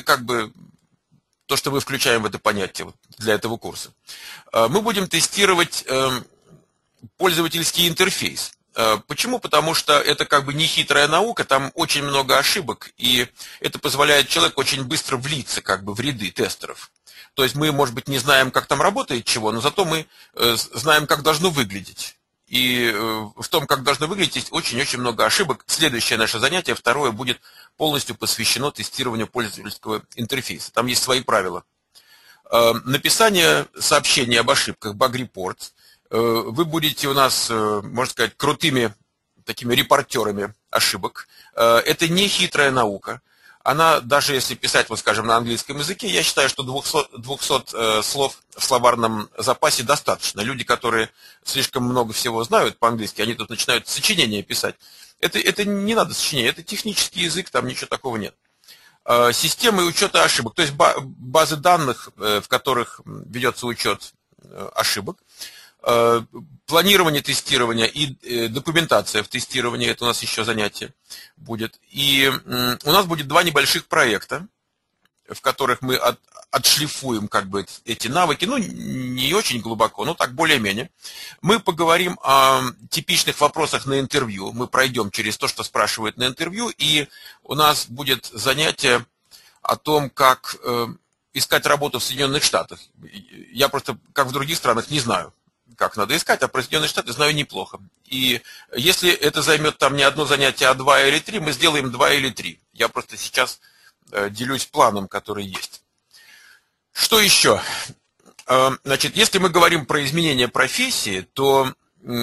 то, что мы включаем в это понятие для этого курса. Мы будем тестировать пользовательский интерфейс. Почему? Потому что это не хитрая наука, там очень много ошибок, и это позволяет человеку очень быстро влиться в ряды тестеров. То есть мы, может быть, не знаем, как там работает чего, но зато мы знаем, как должно выглядеть. И в том, как должно выглядеть, есть очень-очень много ошибок. Следующее наше занятие, второе, будет полностью посвящено тестированию пользовательского интерфейса. Там есть свои правила. Написание сообщений об ошибках, баг-репорт. Вы будете у нас, можно сказать, крутыми такими репортерами ошибок. Это не хитрая наука. Она, даже если писать, скажем, на английском языке, я считаю, что 200 слов в словарном запасе достаточно. Люди, которые слишком много всего знают по-английски, они тут начинают сочинения писать. Это не надо сочинения, это технический язык, там ничего такого нет. Системы учета ошибок, то есть базы данных, в которых ведется учет ошибок. Планирование тестирования и документация в тестировании, это у нас еще занятие будет. И у нас будет 2 небольших проекта, в которых мы отшлифуем эти навыки, ну не очень глубоко, но так более-менее. Мы поговорим о типичных вопросах на интервью, мы пройдем через то, что спрашивают на интервью, и у нас будет занятие о том, как искать работу в Соединенных Штатах. Я просто, как в других странах, не знаю, как надо искать, а про Соединенные Штаты знаю неплохо. И если это займет там не одно занятие, а 2 или 3, мы сделаем 2 или 3. Я просто сейчас делюсь планом, который есть. Что еще? Значит, если мы говорим про изменение профессии, то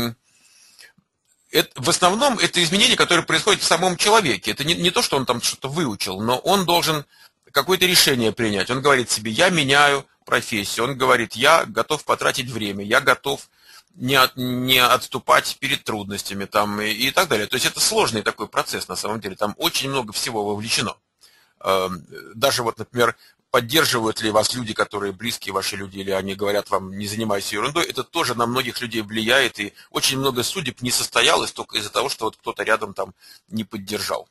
в основном это изменение, которое происходит в самом человеке. Это не то, что он там что-то выучил, но он должен какое-то решение принять. Он говорит себе, я меняю профессию. Он говорит, я готов потратить время, я готов не отступать перед трудностями там, и так далее. То есть это сложный такой процесс на самом деле, там очень много всего вовлечено. Даже вот, например, поддерживают ли вас люди, которые близкие ваши люди, или они говорят вам, не занимайся ерундой, это тоже на многих людей влияет, и очень много судеб не состоялось только из-за того, что вот кто-то рядом там не поддержал.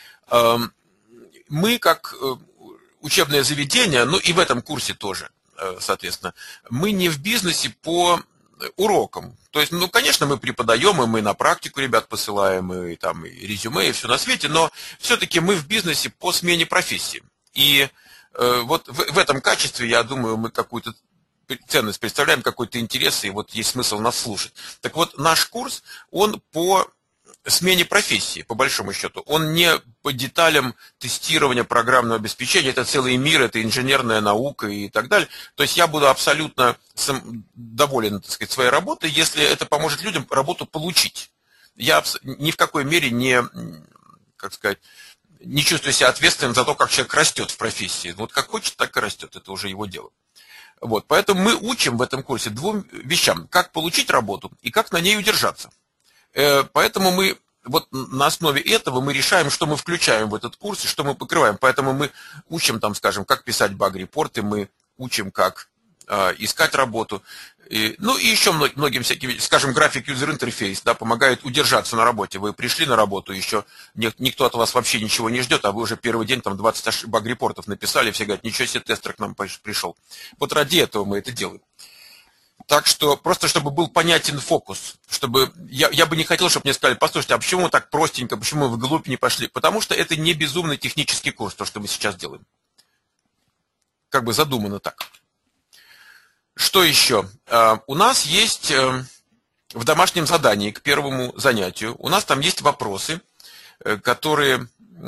Мы, как учебное заведение, ну и в этом курсе тоже, соответственно, мы не в бизнесе по урокам. То есть, ну, конечно, мы преподаем, и мы на практику ребят посылаем, и там и резюме, и все на свете, но все-таки мы в бизнесе по смене профессии. И вот в этом качестве, я думаю, мы какую-то ценность представляем, какой-то интерес, и вот есть смысл нас слушать. Так вот, наш курс, он по смене профессии, по большому счету. Он не по деталям тестирования программного обеспечения, это целый мир, это инженерная наука и так далее. То есть я буду абсолютно доволен, так сказать, своей работой, если это поможет людям работу получить. Я ни в какой мере не, как сказать, не чувствую себя ответственным за то, как человек растет в профессии. Вот как хочет, так и растет, это уже его дело. Вот, поэтому мы учим в этом курсе двум вещам: как получить работу и как на ней удержаться. Поэтому мы вот на основе этого мы решаем, что мы включаем в этот курс и что мы покрываем. Поэтому мы учим, там, скажем, как писать баг-репорты, мы учим, как искать работу. Ну и еще многим всяким, скажем, график юзер-интерфейс, да, помогает удержаться на работе. Вы пришли на работу, еще никто от вас вообще ничего не ждет, а вы уже первый день там 20 баг-репортов написали, все говорят, ничего себе, тестер к нам пришел. Вот ради этого мы это делаем. Так что, просто чтобы был понятен фокус, чтобы я бы не хотел, чтобы мне сказали, послушайте, а почему так простенько, почему вы вглубь не пошли? Потому что это не безумный технический курс, то, что мы сейчас делаем. Как бы задумано так. Что еще? У нас есть в домашнем задании к первому занятию, у нас там есть вопросы, которые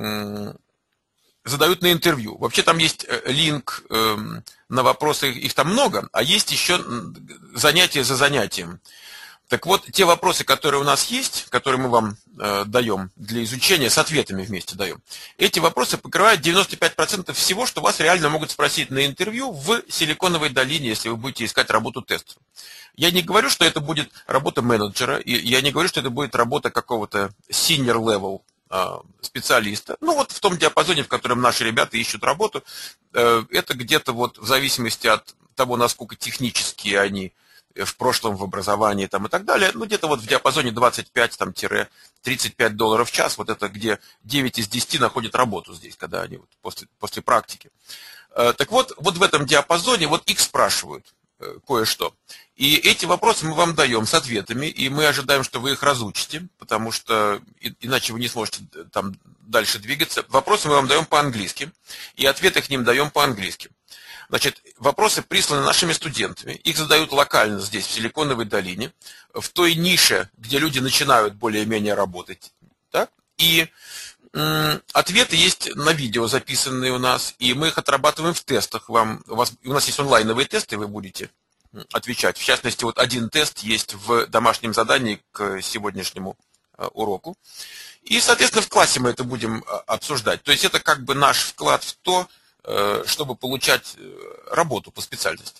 задают на интервью. Вообще там есть линк на вопросы, их там много, а есть еще занятие за занятием. Так вот, те вопросы, которые у нас есть, которые мы вам даем для изучения, с ответами вместе даем, эти вопросы покрывают 95% всего, что вас реально могут спросить на интервью в Силиконовой долине, если вы будете искать работу тестера. Я не говорю, что это будет работа менеджера, и я не говорю, что это будет работа какого-то senior level специалиста. Ну вот в том диапазоне, в котором наши ребята ищут работу, это где-то вот в зависимости от того, насколько технические они в прошлом в образовании там, и так далее, ну где-то вот в диапазоне 25-35 долларов в час, вот это где 9 из 10 находят работу здесь, когда они вот после практики. Так вот в этом диапазоне вот их спрашивают кое-что. И эти вопросы мы вам даем с ответами, и мы ожидаем, что вы их разучите, потому что иначе вы не сможете там дальше двигаться. Вопросы мы вам даем по-английски, и ответы к ним даем по-английски. Значит, вопросы присланы нашими студентами, их задают локально здесь, в Силиконовой долине, в той нише, где люди начинают более-менее работать. Так? И ответы есть на видео, записанные у нас, и мы их отрабатываем в тестах. У нас есть онлайновые тесты, вы будете отвечать. В частности, вот один тест есть в домашнем задании к сегодняшнему уроку. И, соответственно, в классе мы это будем обсуждать. То есть это как бы наш вклад в то, чтобы получать работу по специальности.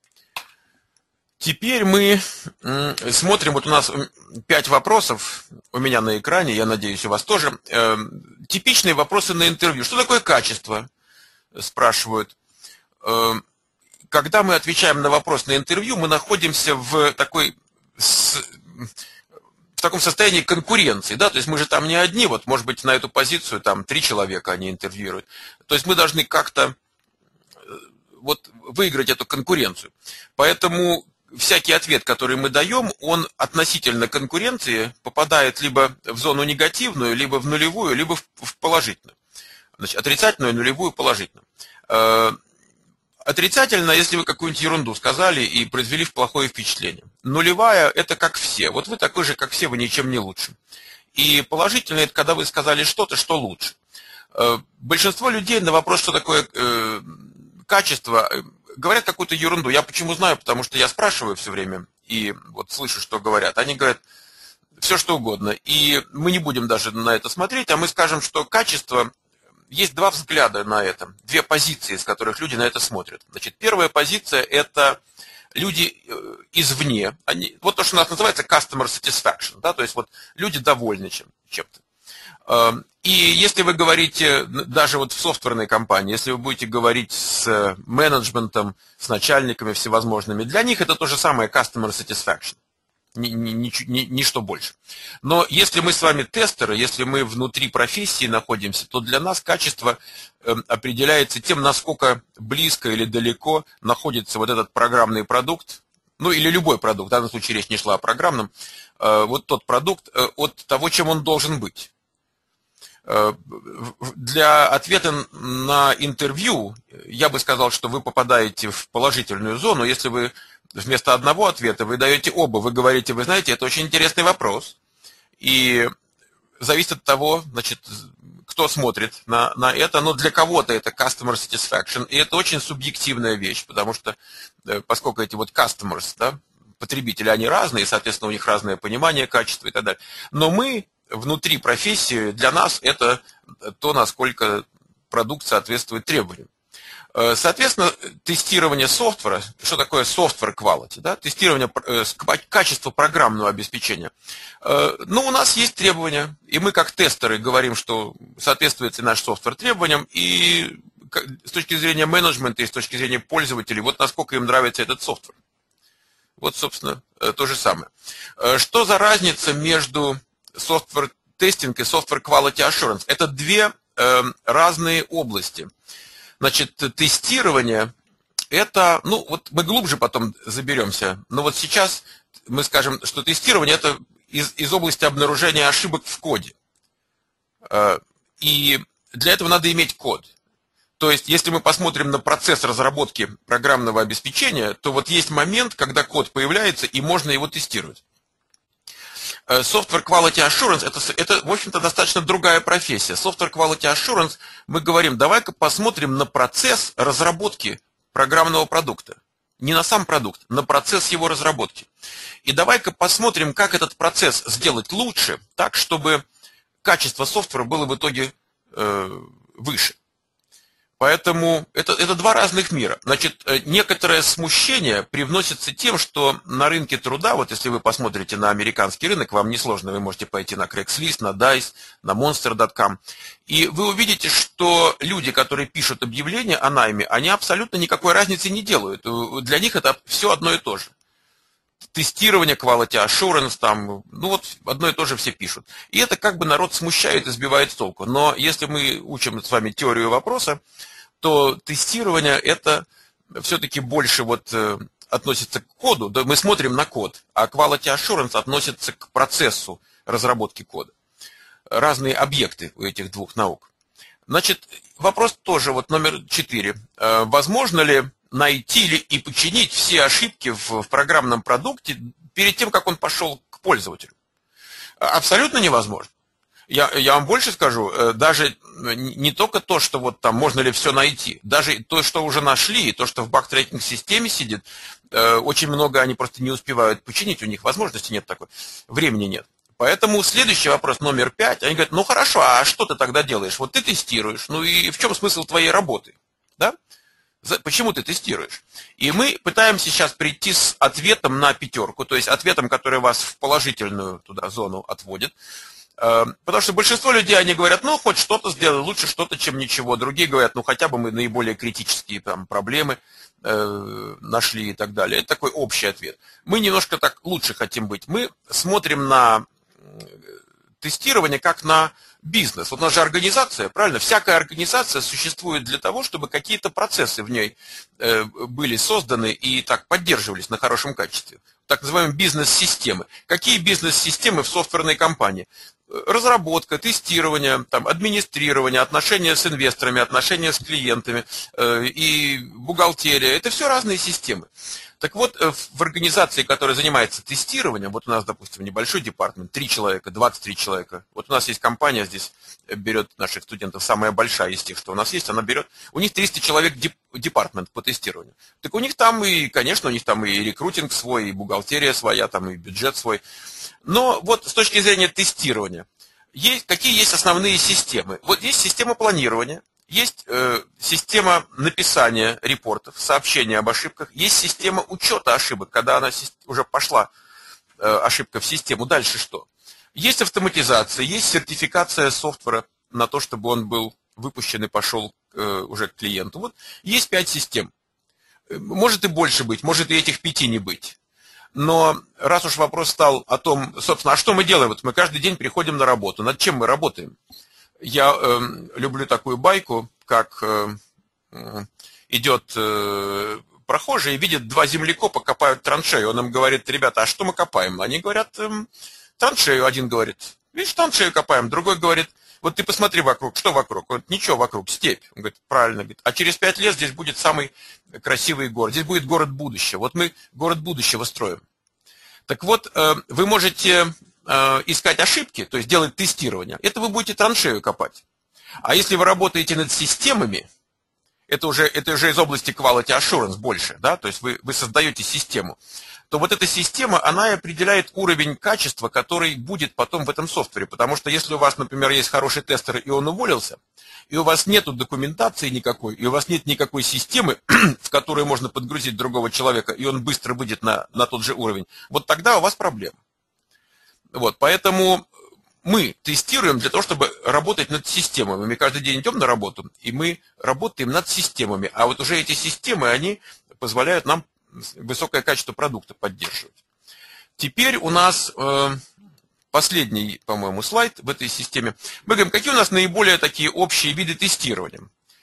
Теперь мы смотрим, вот у нас 5 вопросов у меня на экране, я надеюсь, у вас тоже. Типичные вопросы на интервью. Что такое качество? Спрашивают. Когда мы отвечаем на вопрос на интервью, мы находимся в таком состоянии конкуренции, да, то есть мы же там не одни, вот, может быть, на эту позицию там 3 человека они интервьюируют. То есть мы должны как-то вот выиграть эту конкуренцию. Поэтому всякий ответ, который мы даем, он относительно конкуренции попадает либо в зону негативную, либо в нулевую, либо в положительную. Значит, отрицательную, нулевую, положительную. Отрицательно, если вы какую-нибудь ерунду сказали и произвели плохое впечатление. Нулевая – это как все. Вот вы такой же, как все, вы ничем не лучше. И положительно – это когда вы сказали что-то, что лучше. Большинство людей на вопрос, что такое качество, говорят какую-то ерунду. Я почему знаю? Потому что я спрашиваю все время и вот слышу, что говорят. Они говорят все, что угодно. И мы не будем даже на это смотреть, а мы скажем, что качество... Есть 2 взгляда на это, 2 позиции, с которых люди на это смотрят. Значит, первая позиция – это люди извне, вот то, что у нас называется customer satisfaction, да, то есть вот люди довольны чем-то. И если вы говорите, даже вот в софтверной компании, если вы будете говорить с менеджментом, с начальниками всевозможными, для них это то же самое customer satisfaction, ничто больше. Но если мы с вами тестеры, если мы внутри профессии находимся, то для нас качество определяется тем, насколько близко или далеко находится вот этот программный продукт, ну или любой продукт, в данном случае речь не шла о программном, вот тот продукт от того, чем он должен быть. Для ответа на интервью я бы сказал, что вы попадаете в положительную зону, если вы вместо одного ответа вы даете оба. Вы говорите, вы знаете, это очень интересный вопрос. И зависит от того, значит, кто смотрит на это. Но для кого-то это customer satisfaction. И это очень субъективная вещь, потому что поскольку эти вот customers, да, потребители, они разные, соответственно, у них разное понимание качества и так далее. Но мы внутри профессии, для нас это то, насколько продукт соответствует требованиям. Соответственно, тестирование софтвера, что такое software quality, да, тестирование качества программного обеспечения. Ну, у нас есть требования, и мы как тестеры говорим, что соответствует ли наш софтвер требованиям, и с точки зрения менеджмента и с точки зрения пользователей, вот насколько им нравится этот софтвер. Вот, собственно, то же самое. Что за разница между software testing и software quality assurance? Это две разные области. Значит, тестирование это, ну вот мы глубже потом заберемся, но вот сейчас мы скажем, что тестирование это из области обнаружения ошибок в коде. И для этого надо иметь код. То есть, если мы посмотрим на процесс разработки программного обеспечения, то вот есть момент, когда код появляется и можно его тестировать. Software Quality Assurance это, в общем-то, достаточно другая профессия. Software Quality Assurance, мы говорим, давай-ка посмотрим на процесс разработки программного продукта. Не на сам продукт, на процесс его разработки. И давай-ка посмотрим, как этот процесс сделать лучше, так, чтобы качество софтвера было в итоге выше. Поэтому это два разных мира. Значит, некоторое смущение привносится тем, что на рынке труда, вот если вы посмотрите на американский рынок, вам несложно, вы можете пойти на Craigslist, на Dice, на Monster.com, и вы увидите, что люди, которые пишут объявления о найме, они абсолютно никакой разницы не делают. Для них это все одно и то же. Тестирование, quality assurance, там, ну вот одно и то же все пишут. И это как бы народ смущает и сбивает с толку. Но если мы учим с вами теорию вопроса, то тестирование это все-таки больше вот относится к коду. Да, мы смотрим на код, а quality assurance относится к процессу разработки кода. Разные объекты у этих двух наук. Значит, вопрос тоже вот номер 4. Возможно ли найти и починить все ошибки в программном продукте перед тем, как он пошел к пользователю? Абсолютно невозможно. Я вам больше скажу, даже не только то, что вот там можно ли все найти, даже то, что уже нашли, и то, что в баг-трекинг-системе сидит, очень много они просто не успевают починить, у них возможности нет такой, времени нет. Поэтому следующий вопрос номер 5, они говорят, ну хорошо, а что ты тогда делаешь? Вот ты тестируешь, ну и в чем смысл твоей работы? Да? Почему ты тестируешь? И мы пытаемся сейчас прийти с ответом на 5, то есть ответом, который вас в положительную туда зону отводит. Потому что большинство людей, они говорят, ну, хоть что-то сделай, лучше что-то, чем ничего. Другие говорят, ну, хотя бы мы наиболее критические там проблемы нашли и так далее. Это такой общий ответ. Мы немножко так лучше хотим быть. Мы смотрим на тестирование как на бизнес. Вот у нас же организация, правильно? Всякая организация существует для того, чтобы какие-то процессы в ней были созданы и так поддерживались на хорошем качестве. Так называемые бизнес-системы. Какие бизнес-системы в софтверной компании? Разработка, тестирование, там, администрирование, отношения с инвесторами, отношения с клиентами и бухгалтерия. Это все разные системы. Так вот, в организации, которая занимается тестированием, вот у нас, допустим, небольшой департамент, 3 человека, 23 человека. Вот у нас есть компания, здесь берет наших студентов, самая большая из тех, что у нас есть, она берет, у них 300 человек департамент по тестированию. Так у них там и, конечно, у них там и рекрутинг свой, и бухгалтерия своя, там и бюджет свой. Но вот с точки зрения тестирования, какие есть основные системы? Вот есть система планирования, Есть система написания репортов, сообщения об ошибках, есть система учета ошибок, когда она уже пошла, ошибка в систему, дальше что? Есть автоматизация, есть сертификация софтвера на то, чтобы он был выпущен и пошел уже к клиенту. Вот есть 5 систем. Может и больше быть, может и этих 5 не быть. Но раз уж вопрос стал о том, собственно, а что мы делаем? Вот мы каждый день приходим на работу. Над чем мы работаем? Я люблю такую байку, как идет прохожий и видит 2 землекопа копают траншею. Он им говорит: ребята, а что мы копаем? Они говорят: траншею. Один говорит: видишь, траншею копаем. Другой говорит: вот ты посмотри вокруг, что вокруг? Он говорит: ничего вокруг, степь. Он говорит: правильно. Говорит, а через 5 лет здесь будет самый красивый город. Здесь будет город будущего. Вот мы город будущего строим. Так вот, вы можете искать ошибки, то есть делать тестирование. Это вы будете траншею копать. А если вы работаете над системами, это уже из области quality assurance больше, да, то есть вы создаете систему, то вот эта система, она и определяет уровень качества, который будет потом в этом софтвере. Потому что если у вас, например, есть хороший тестер, и он уволился, и у вас нет документации никакой, и у вас нет никакой системы, в которую можно подгрузить другого человека, и он быстро выйдет на тот же уровень, вот тогда у вас проблема. Вот, поэтому мы тестируем для того, чтобы работать над системами. Мы каждый день идем на работу, и мы работаем над системами. А вот уже эти системы, они позволяют нам высокое качество продукта поддерживать. Теперь у нас последний, по-моему, слайд в этой системе. Мы говорим, какие у нас наиболее такие общие виды тестирования.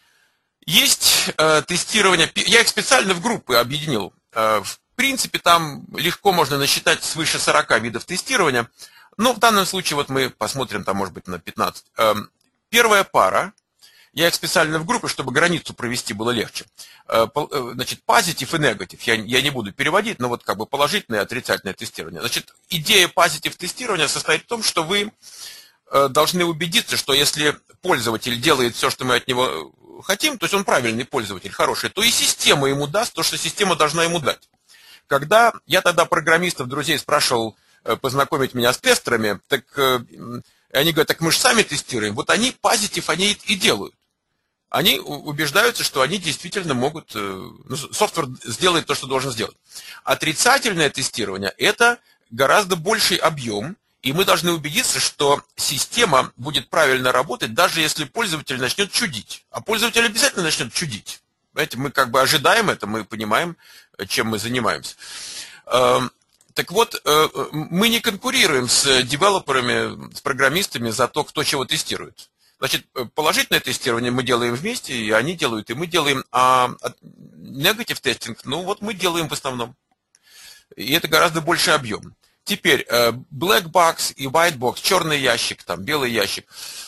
Есть тестирование, я их специально в группы объединил. В принципе, там легко можно насчитать свыше 40 видов тестирования. Но в данном случае вот мы посмотрим, там может быть на 15. Первая пара. Я их специально в группе, чтобы границу провести было легче. Значит, positive и negative. Я не буду переводить, но вот как бы положительное и отрицательное тестирование. Значит, идея positive тестирования состоит в том, что вы должны убедиться, что если пользователь делает все, что мы от него хотим, то есть он правильный пользователь, хороший, то и система ему даст то, что система должна ему дать. Когда я тогда программистов, друзей спрашивал познакомить меня с тестерами, так они говорят, так мы же сами тестируем. Вот они positive, они и делают. Они убеждаются, что они действительно могут, софтвер сделает то, что должен сделать. Отрицательное тестирование – это гораздо больший объем, и мы должны убедиться, что система будет правильно работать, даже если пользователь начнет чудить. А пользователь обязательно начнет чудить. Понимаете, мы как бы ожидаем это, мы понимаем, чем мы занимаемся. Так вот, мы не конкурируем с девелоперами, с программистами за то, кто чего тестирует. Значит, положительное тестирование мы делаем вместе, и они делают, и мы делаем, а negative тестинг, ну вот мы делаем в основном. И это гораздо больший объем. Теперь, black box и white box, черный ящик, там, белый ящик.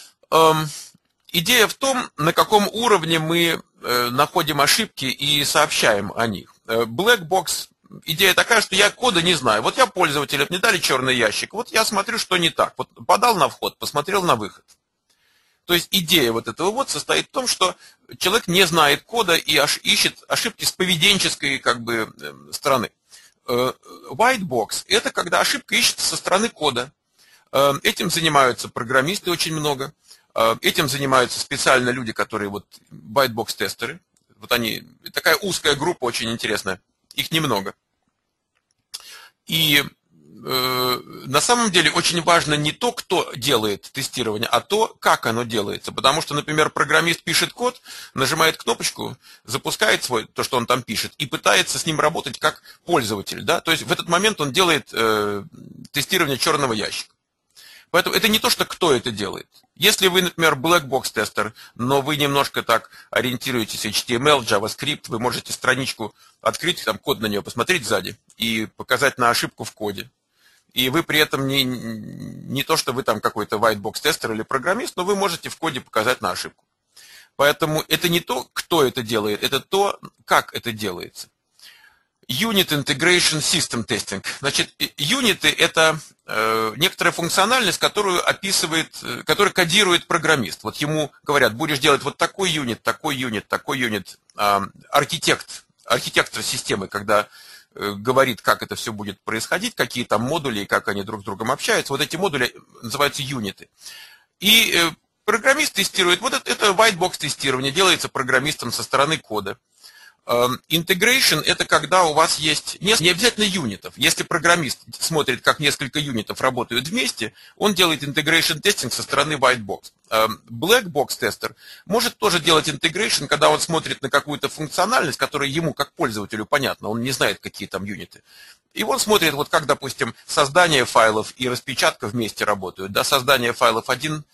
Идея в том, на каком уровне мы находим ошибки и сообщаем о них. Black box, идея такая, что я кода не знаю. Вот я пользователю, мне дали черный ящик, вот я смотрю, что не так. Вот подал на вход, посмотрел на выход. То есть идея вот этого вот состоит в том, что человек не знает кода и ищет ошибки с поведенческой как бы стороны. White box – это когда ошибка ищется со стороны кода. Этим занимаются программисты очень много. Этим занимаются специально люди, которые вот white box тестеры. Вот они, такая узкая группа очень интересная. Их немного. И на самом деле очень важно не то, кто делает тестирование, а то, как оно делается. Потому что, например, программист пишет код, нажимает кнопочку, запускает то, что он там пишет, и пытается с ним работать как пользователь. Да? То есть в этот момент он делает тестирование черного ящика. Поэтому это не то, что кто это делает. Если вы, например, black box тестер, но вы немножко так ориентируетесь HTML, JavaScript, вы можете страничку открыть, там код на нее посмотреть сзади и показать на ошибку в коде. И вы при этом не то, что вы там какой-то white box тестер или программист, но вы можете в коде показать на ошибку. Поэтому это не то, кто это делает, это то, как это делается. Unit Integration System Testing. Значит, юниты – это некоторая функциональность, которую кодирует программист. Вот ему говорят, будешь делать вот такой юнит, такой юнит, такой юнит. Архитектор системы, когда говорит, как это все будет происходить, какие там модули и как они друг с другом общаются. Вот эти модули называются юниты. И программист тестирует, вот это white box тестирование, делается программистом со стороны кода. Integration – это когда у вас есть не обязательно юнитов. Если программист смотрит, как несколько юнитов работают вместе, он делает integration тестинг со стороны white box. Black box тестер может тоже делать integration, когда он смотрит на какую-то функциональность, которая ему, как пользователю, понятна, он не знает, какие там юниты. И он смотрит, вот как, допустим, создание файлов и распечатка вместе работают. Да, создание файлов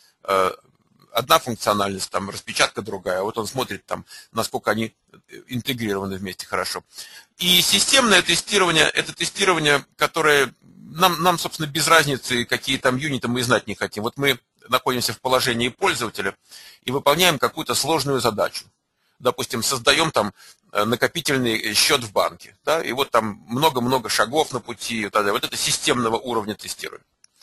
одна функциональность, там распечатка другая, вот он смотрит, там, насколько они интегрированы вместе хорошо. И системное тестирование – это тестирование, которое нам, собственно, без разницы, какие там юниты мы знать не хотим. Вот мы находимся в положении пользователя и выполняем какую-то сложную задачу. Допустим, создаем там накопительный счет в банке, да, и вот там много-много шагов на пути, вот это системного уровня тестируем.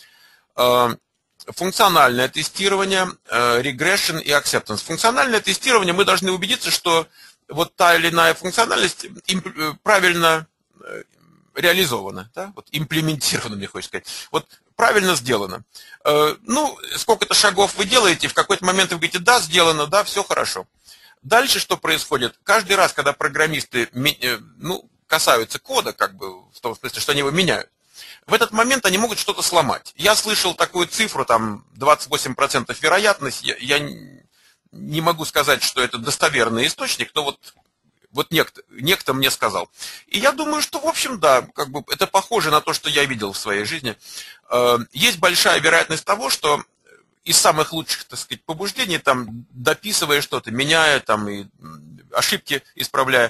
Функциональное тестирование, regression и acceptance. Функциональное тестирование мы должны убедиться, что вот та или иная функциональность правильно реализована, да? Вот имплементирована, мне хочется сказать. Вот правильно сделано. Ну, сколько-то шагов вы делаете, в какой-то момент вы говорите, да, сделано, да, все хорошо. Дальше что происходит? Каждый раз, когда программисты касаются кода, как бы в том смысле, что они его меняют, в этот момент они могут что-то сломать. Я слышал такую цифру, там 28% вероятность, я не могу сказать, что это достоверный источник, но вот некто мне сказал. И я думаю, что, в общем, да, как бы это похоже на то, что я видел в своей жизни. Есть большая вероятность того, что из самых лучших, так сказать, побуждений, там, дописывая что-то, меняя, там, и ошибки исправляя,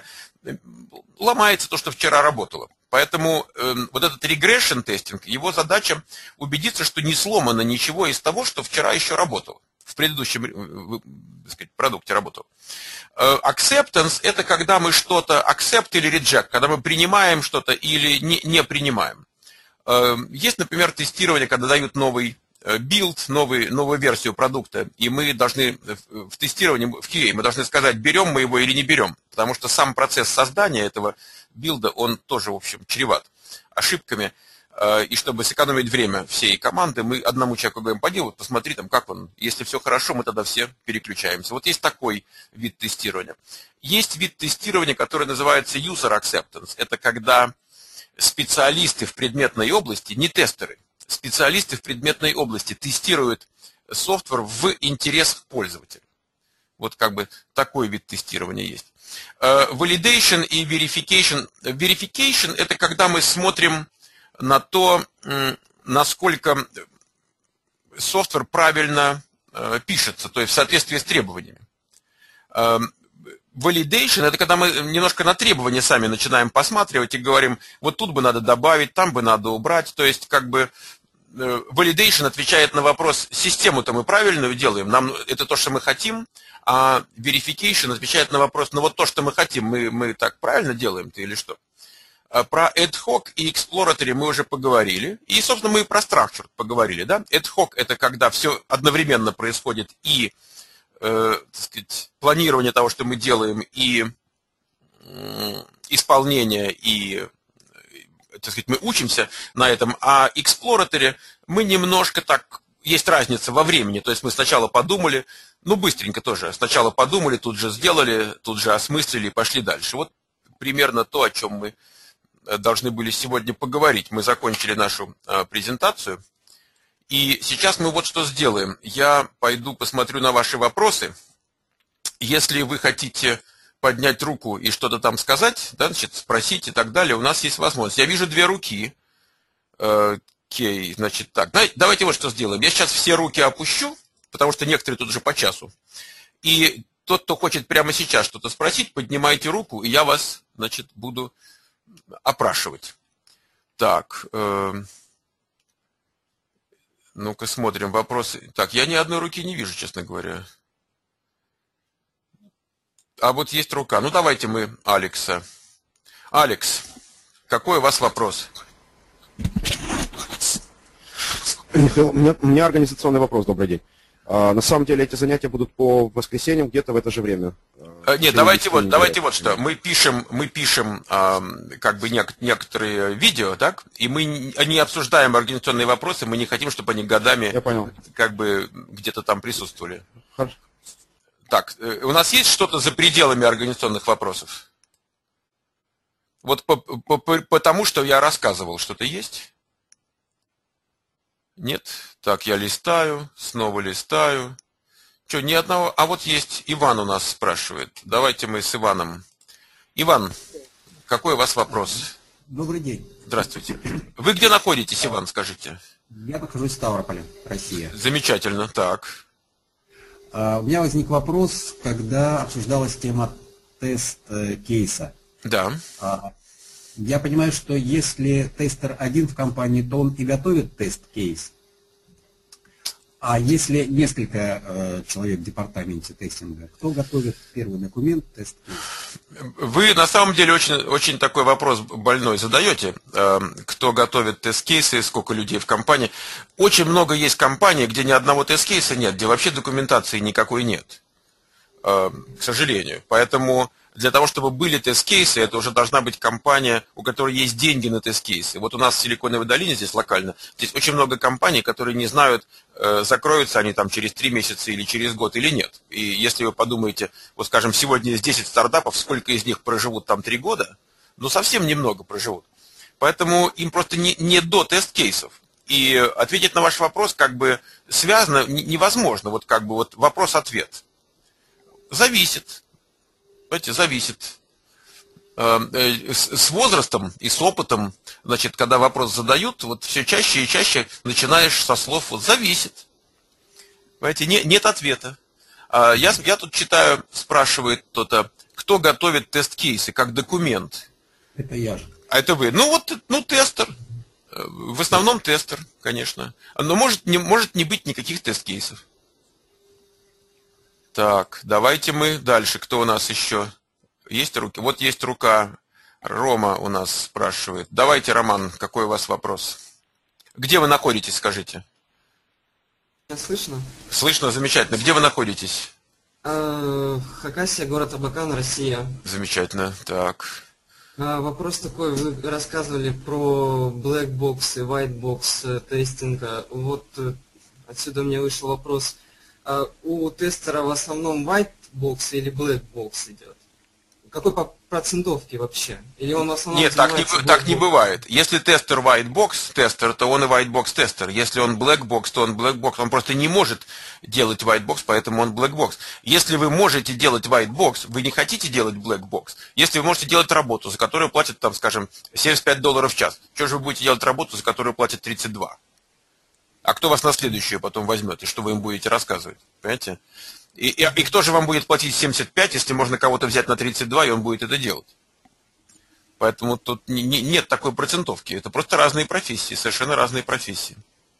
ломается то, что вчера работало. Поэтому вот этот regression тестинг, его задача убедиться, что не сломано ничего из того, что вчера еще работало, в предыдущем, так сказать, продукте работало. Acceptance – это когда мы что-то, accept или reject, когда мы принимаем что-то или не принимаем. Есть, например, тестирование, когда дают новый билд, новую версию продукта, и мы должны в тестировании, в QA, мы должны сказать, берем мы его или не берем, потому что сам процесс создания этого билда, он тоже, в общем, чреват ошибками, и чтобы сэкономить время всей команды, мы одному человеку говорим, пойди, вот посмотри, там, как он, если все хорошо, мы тогда все переключаемся. Вот есть такой вид тестирования. Есть вид тестирования, который называется user acceptance, это когда специалисты в предметной области, не тестеры, специалисты в предметной области тестируют софтвер в интересах пользователя. Вот как бы такой вид тестирования есть. Validation и verification. Verification – это когда мы смотрим на то, насколько софтвер правильно пишется, то есть в соответствии с требованиями. Validation – это когда мы немножко на требования сами начинаем посматривать и говорим, вот тут бы надо добавить, там бы надо убрать. То есть как бы validation отвечает на вопрос, систему-то мы правильную делаем, нам это то, что мы хотим, а verification отвечает на вопрос, ну вот то, что мы хотим, мы так правильно делаем-то или что? Про ad hoc и exploratory мы уже поговорили, и, собственно, мы и про structure поговорили. Да? Ad hoc – это когда все одновременно происходит и так сказать, планирование того, что мы делаем, и исполнение, и, так сказать, мы учимся на этом, а exploratory мы немножко так, есть разница во времени, то есть мы сначала подумали, ну быстренько тоже, сначала подумали, тут же сделали, тут же осмыслили и пошли дальше. Вот примерно то, о чем мы должны были сегодня поговорить. Мы закончили нашу презентацию. И сейчас мы вот что сделаем. Я пойду посмотрю на ваши вопросы. Если вы хотите поднять руку и что-то там сказать, да, значит, спросить и так далее, у нас есть возможность. Я вижу 2 руки. Окей, значит так. Давайте вот что сделаем. Я сейчас все руки опущу, потому что некоторые тут уже по часу. И тот, кто хочет прямо сейчас что-то спросить, поднимайте руку, и я вас, значит, буду опрашивать. Так. Ну-ка смотрим, вопросы. Так, я ни одной руки не вижу, честно говоря. А вот есть рука. Ну, давайте мы Алекса. Алекс, какой у вас вопрос? Михаил, у меня организационный вопрос. Добрый день. На самом деле эти занятия будут по воскресеньям где-то в это же время. Нет, давайте вот что. Мы пишем как бы некоторые видео, так? И мы не обсуждаем организационные вопросы, мы не хотим, чтобы они годами как бы где-то там присутствовали. Хорошо. Так, у нас есть что-то за пределами организационных вопросов? Вот потому, что я рассказывал, что-то есть? Нет? Так, я листаю, снова листаю. Что, ни одного? А вот есть, Иван у нас спрашивает. Давайте мы с Иваном. Иван, какой у вас вопрос? Добрый день. Здравствуйте. Вы где находитесь, Иван, скажите? Я нахожусь в Ставрополе, Россия. Замечательно, так. У меня возник вопрос, когда обсуждалась тема тест-кейса. Да. Я понимаю, что если тестер один в компании, то он и готовит тест-кейс. А если несколько человек в департаменте тестинга, кто готовит первый документ, тест-кейс? Вы на самом деле очень такой вопрос больной задаете. Кто готовит тест-кейсы, сколько людей в компании. Очень много есть компаний, где ни одного тест-кейса нет, где вообще документации никакой нет. К сожалению. Поэтому для того, чтобы были тест-кейсы, это уже должна быть компания, у которой есть деньги на тест-кейсы. Вот у нас в Силиконовой долине, здесь локально, здесь очень много компаний, которые не знают, закроются они там через 3 месяца или через год или нет. И если вы подумаете, вот скажем, сегодня есть 10 стартапов, сколько из них проживут там 3 года, ну совсем немного проживут. Поэтому им просто не до тест-кейсов. И ответить на ваш вопрос как бы связано невозможно. Вот как бы вот вопрос-ответ. Зависит. Понимаете, зависит. С возрастом и с опытом, значит, когда вопрос задают, вот все чаще и чаще начинаешь со слов вот «зависит». Понимаете, нет ответа. Я тут читаю, спрашивает кто-то, кто готовит тест-кейсы как документ. Это я же. А это вы. Ну вот, тестер. В основном тестер, конечно. Но может не быть никаких тест-кейсов. Так, давайте мы дальше. Кто у нас еще? Есть руки? Вот есть рука. Рома у нас спрашивает. Давайте, Роман, какой у вас вопрос? Где вы находитесь, скажите? Меня слышно? Слышно, замечательно. Где вы находитесь? Хакасия, город Абакан, Россия. Замечательно, так. Вопрос такой, вы рассказывали про black box и white box тестинга. Вот отсюда мне вышел вопрос. У тестера в основном white box или black box идет? Какой по процентовке вообще? Или он в основном... Нет, так не бывает. Если тестер white box тестер, то он и white box тестер. Если он black box, то он black box. Он просто не может делать white box, поэтому он black box. Если вы можете делать white box, вы не хотите делать black box. Если вы можете делать работу, за которую платят, там, скажем, $75 в час, что же вы будете делать работу, за которую платят 32? А кто вас на следующую потом возьмет, и что вы им будете рассказывать? Понимаете? И кто же вам будет платить 75, если можно кого-то взять на 32, и он будет это делать? Поэтому тут нет такой процентовки. Это просто разные профессии, совершенно разные профессии.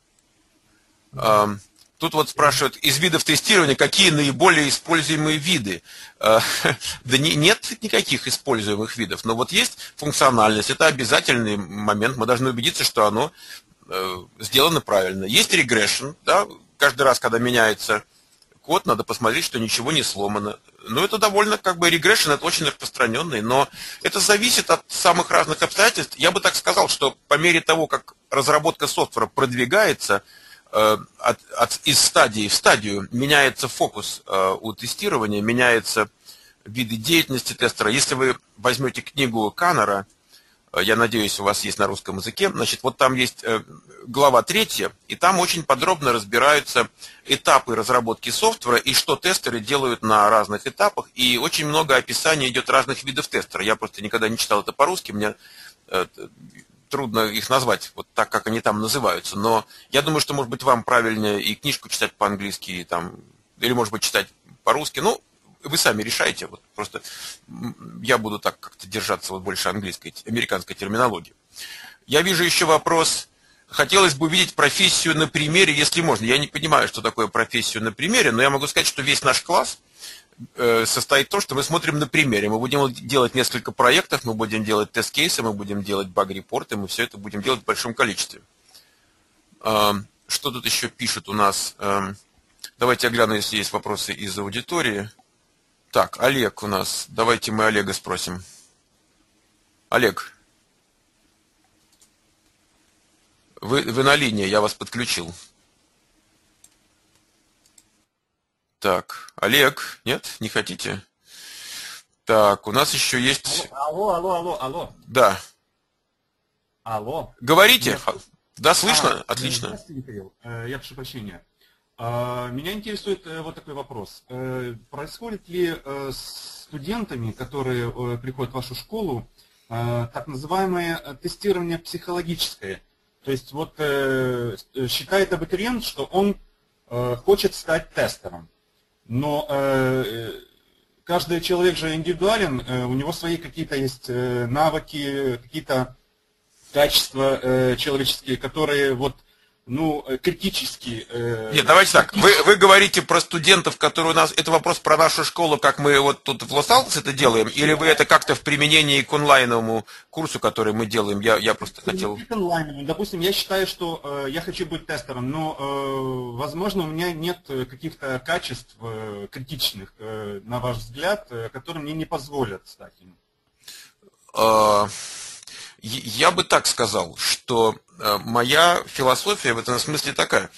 Тут вот спрашивают, из видов тестирования, какие наиболее используемые виды? Да нет никаких используемых видов, но вот есть функциональность, это обязательный момент, мы должны убедиться, что оно сделано правильно. Есть регрессион, да, каждый раз, когда меняется код, надо посмотреть, что ничего не сломано. Ну, это довольно, как бы, регрессион, это очень распространенный, но это зависит от самых разных обстоятельств. Я бы так сказал, что по мере того, как разработка софтвера продвигается, из стадии в стадию меняется фокус у тестирования, меняются виды деятельности тестера. Если вы возьмете книгу Каннера, я надеюсь, у вас есть на русском языке. Значит, вот там есть глава 3, и там очень подробно разбираются этапы разработки софтвера и что тестеры делают на разных этапах. И очень много описаний идет разных видов тестера. Я просто никогда не читал это по-русски, мне трудно их назвать вот так, как они там называются. Но я думаю, что, может быть, вам правильнее и книжку читать по-английски, и там, или, может быть, читать по-русски. Ну, вы сами решаете. Вот просто я буду так как-то держаться вот больше английской, американской терминологии. Я вижу еще вопрос. Хотелось бы увидеть профессию на примере, если можно. Я не понимаю, что такое профессию на примере, но я могу сказать, что весь наш класс состоит в том, что мы смотрим на примере. Мы будем делать несколько проектов, мы будем делать тест-кейсы, мы будем делать баг-репорты, мы все это будем делать в большом количестве. Что тут еще пишут у нас? Давайте я гляну, если есть вопросы из аудитории. Так, Олег у нас. Давайте мы Олега спросим. Олег, вы на линии, я вас подключил. Так, Олег, нет, не хотите? Так, у нас еще есть... Алло. Да. Алло. Говорите. Меня... Да, слышно? Отлично. Здравствуйте, Михаил. Я прошу прощения. Меня интересует вот такой вопрос. Происходит ли с студентами, которые приходят в вашу школу, так называемое тестирование психологическое? То есть вот считает абитуриент, что он хочет стать тестером, но каждый человек же индивидуален, у него свои какие-то есть навыки, какие-то качества человеческие, которые вот, ну, критически... Нет, давайте так. Вы говорите про студентов, которые у нас... Это вопрос про нашу школу, как мы вот тут в Лос-Анджелесе это делаем, или вы это как-то в применении к онлайновому курсу, который мы делаем? Я просто хотел... Допустим, я считаю, что я хочу быть тестером, но, возможно, у меня нет каких-то качеств критичных, на ваш взгляд, которые мне не позволят стать им. Я бы так сказал, что моя философия в этом смысле такая.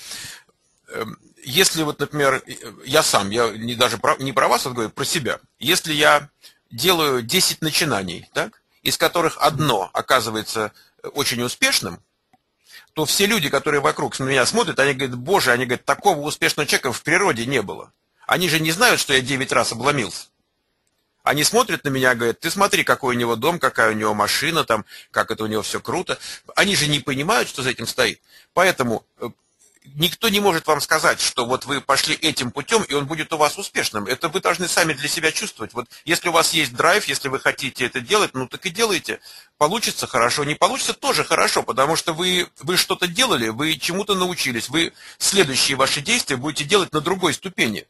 Если вот, например, я даже не про вас, а говорю, про себя. Если я делаю 10 начинаний, так, из которых одно оказывается очень успешным, то все люди, которые вокруг меня смотрят, они говорят, боже, они говорят, такого успешного человека в природе не было. Они же не знают, что я 9 раз обломился. Они смотрят на меня и говорят, ты смотри, какой у него дом, какая у него машина, там, как это у него все круто. Они же не понимают, что за этим стоит. Поэтому никто не может вам сказать, что вот вы пошли этим путем, и он будет у вас успешным. Это вы должны сами для себя чувствовать. Вот если у вас есть драйв, если вы хотите это делать, ну так и делайте. Получится хорошо, не получится тоже хорошо, потому что вы что-то делали, вы чему-то научились, вы следующие ваши действия будете делать на другой ступени.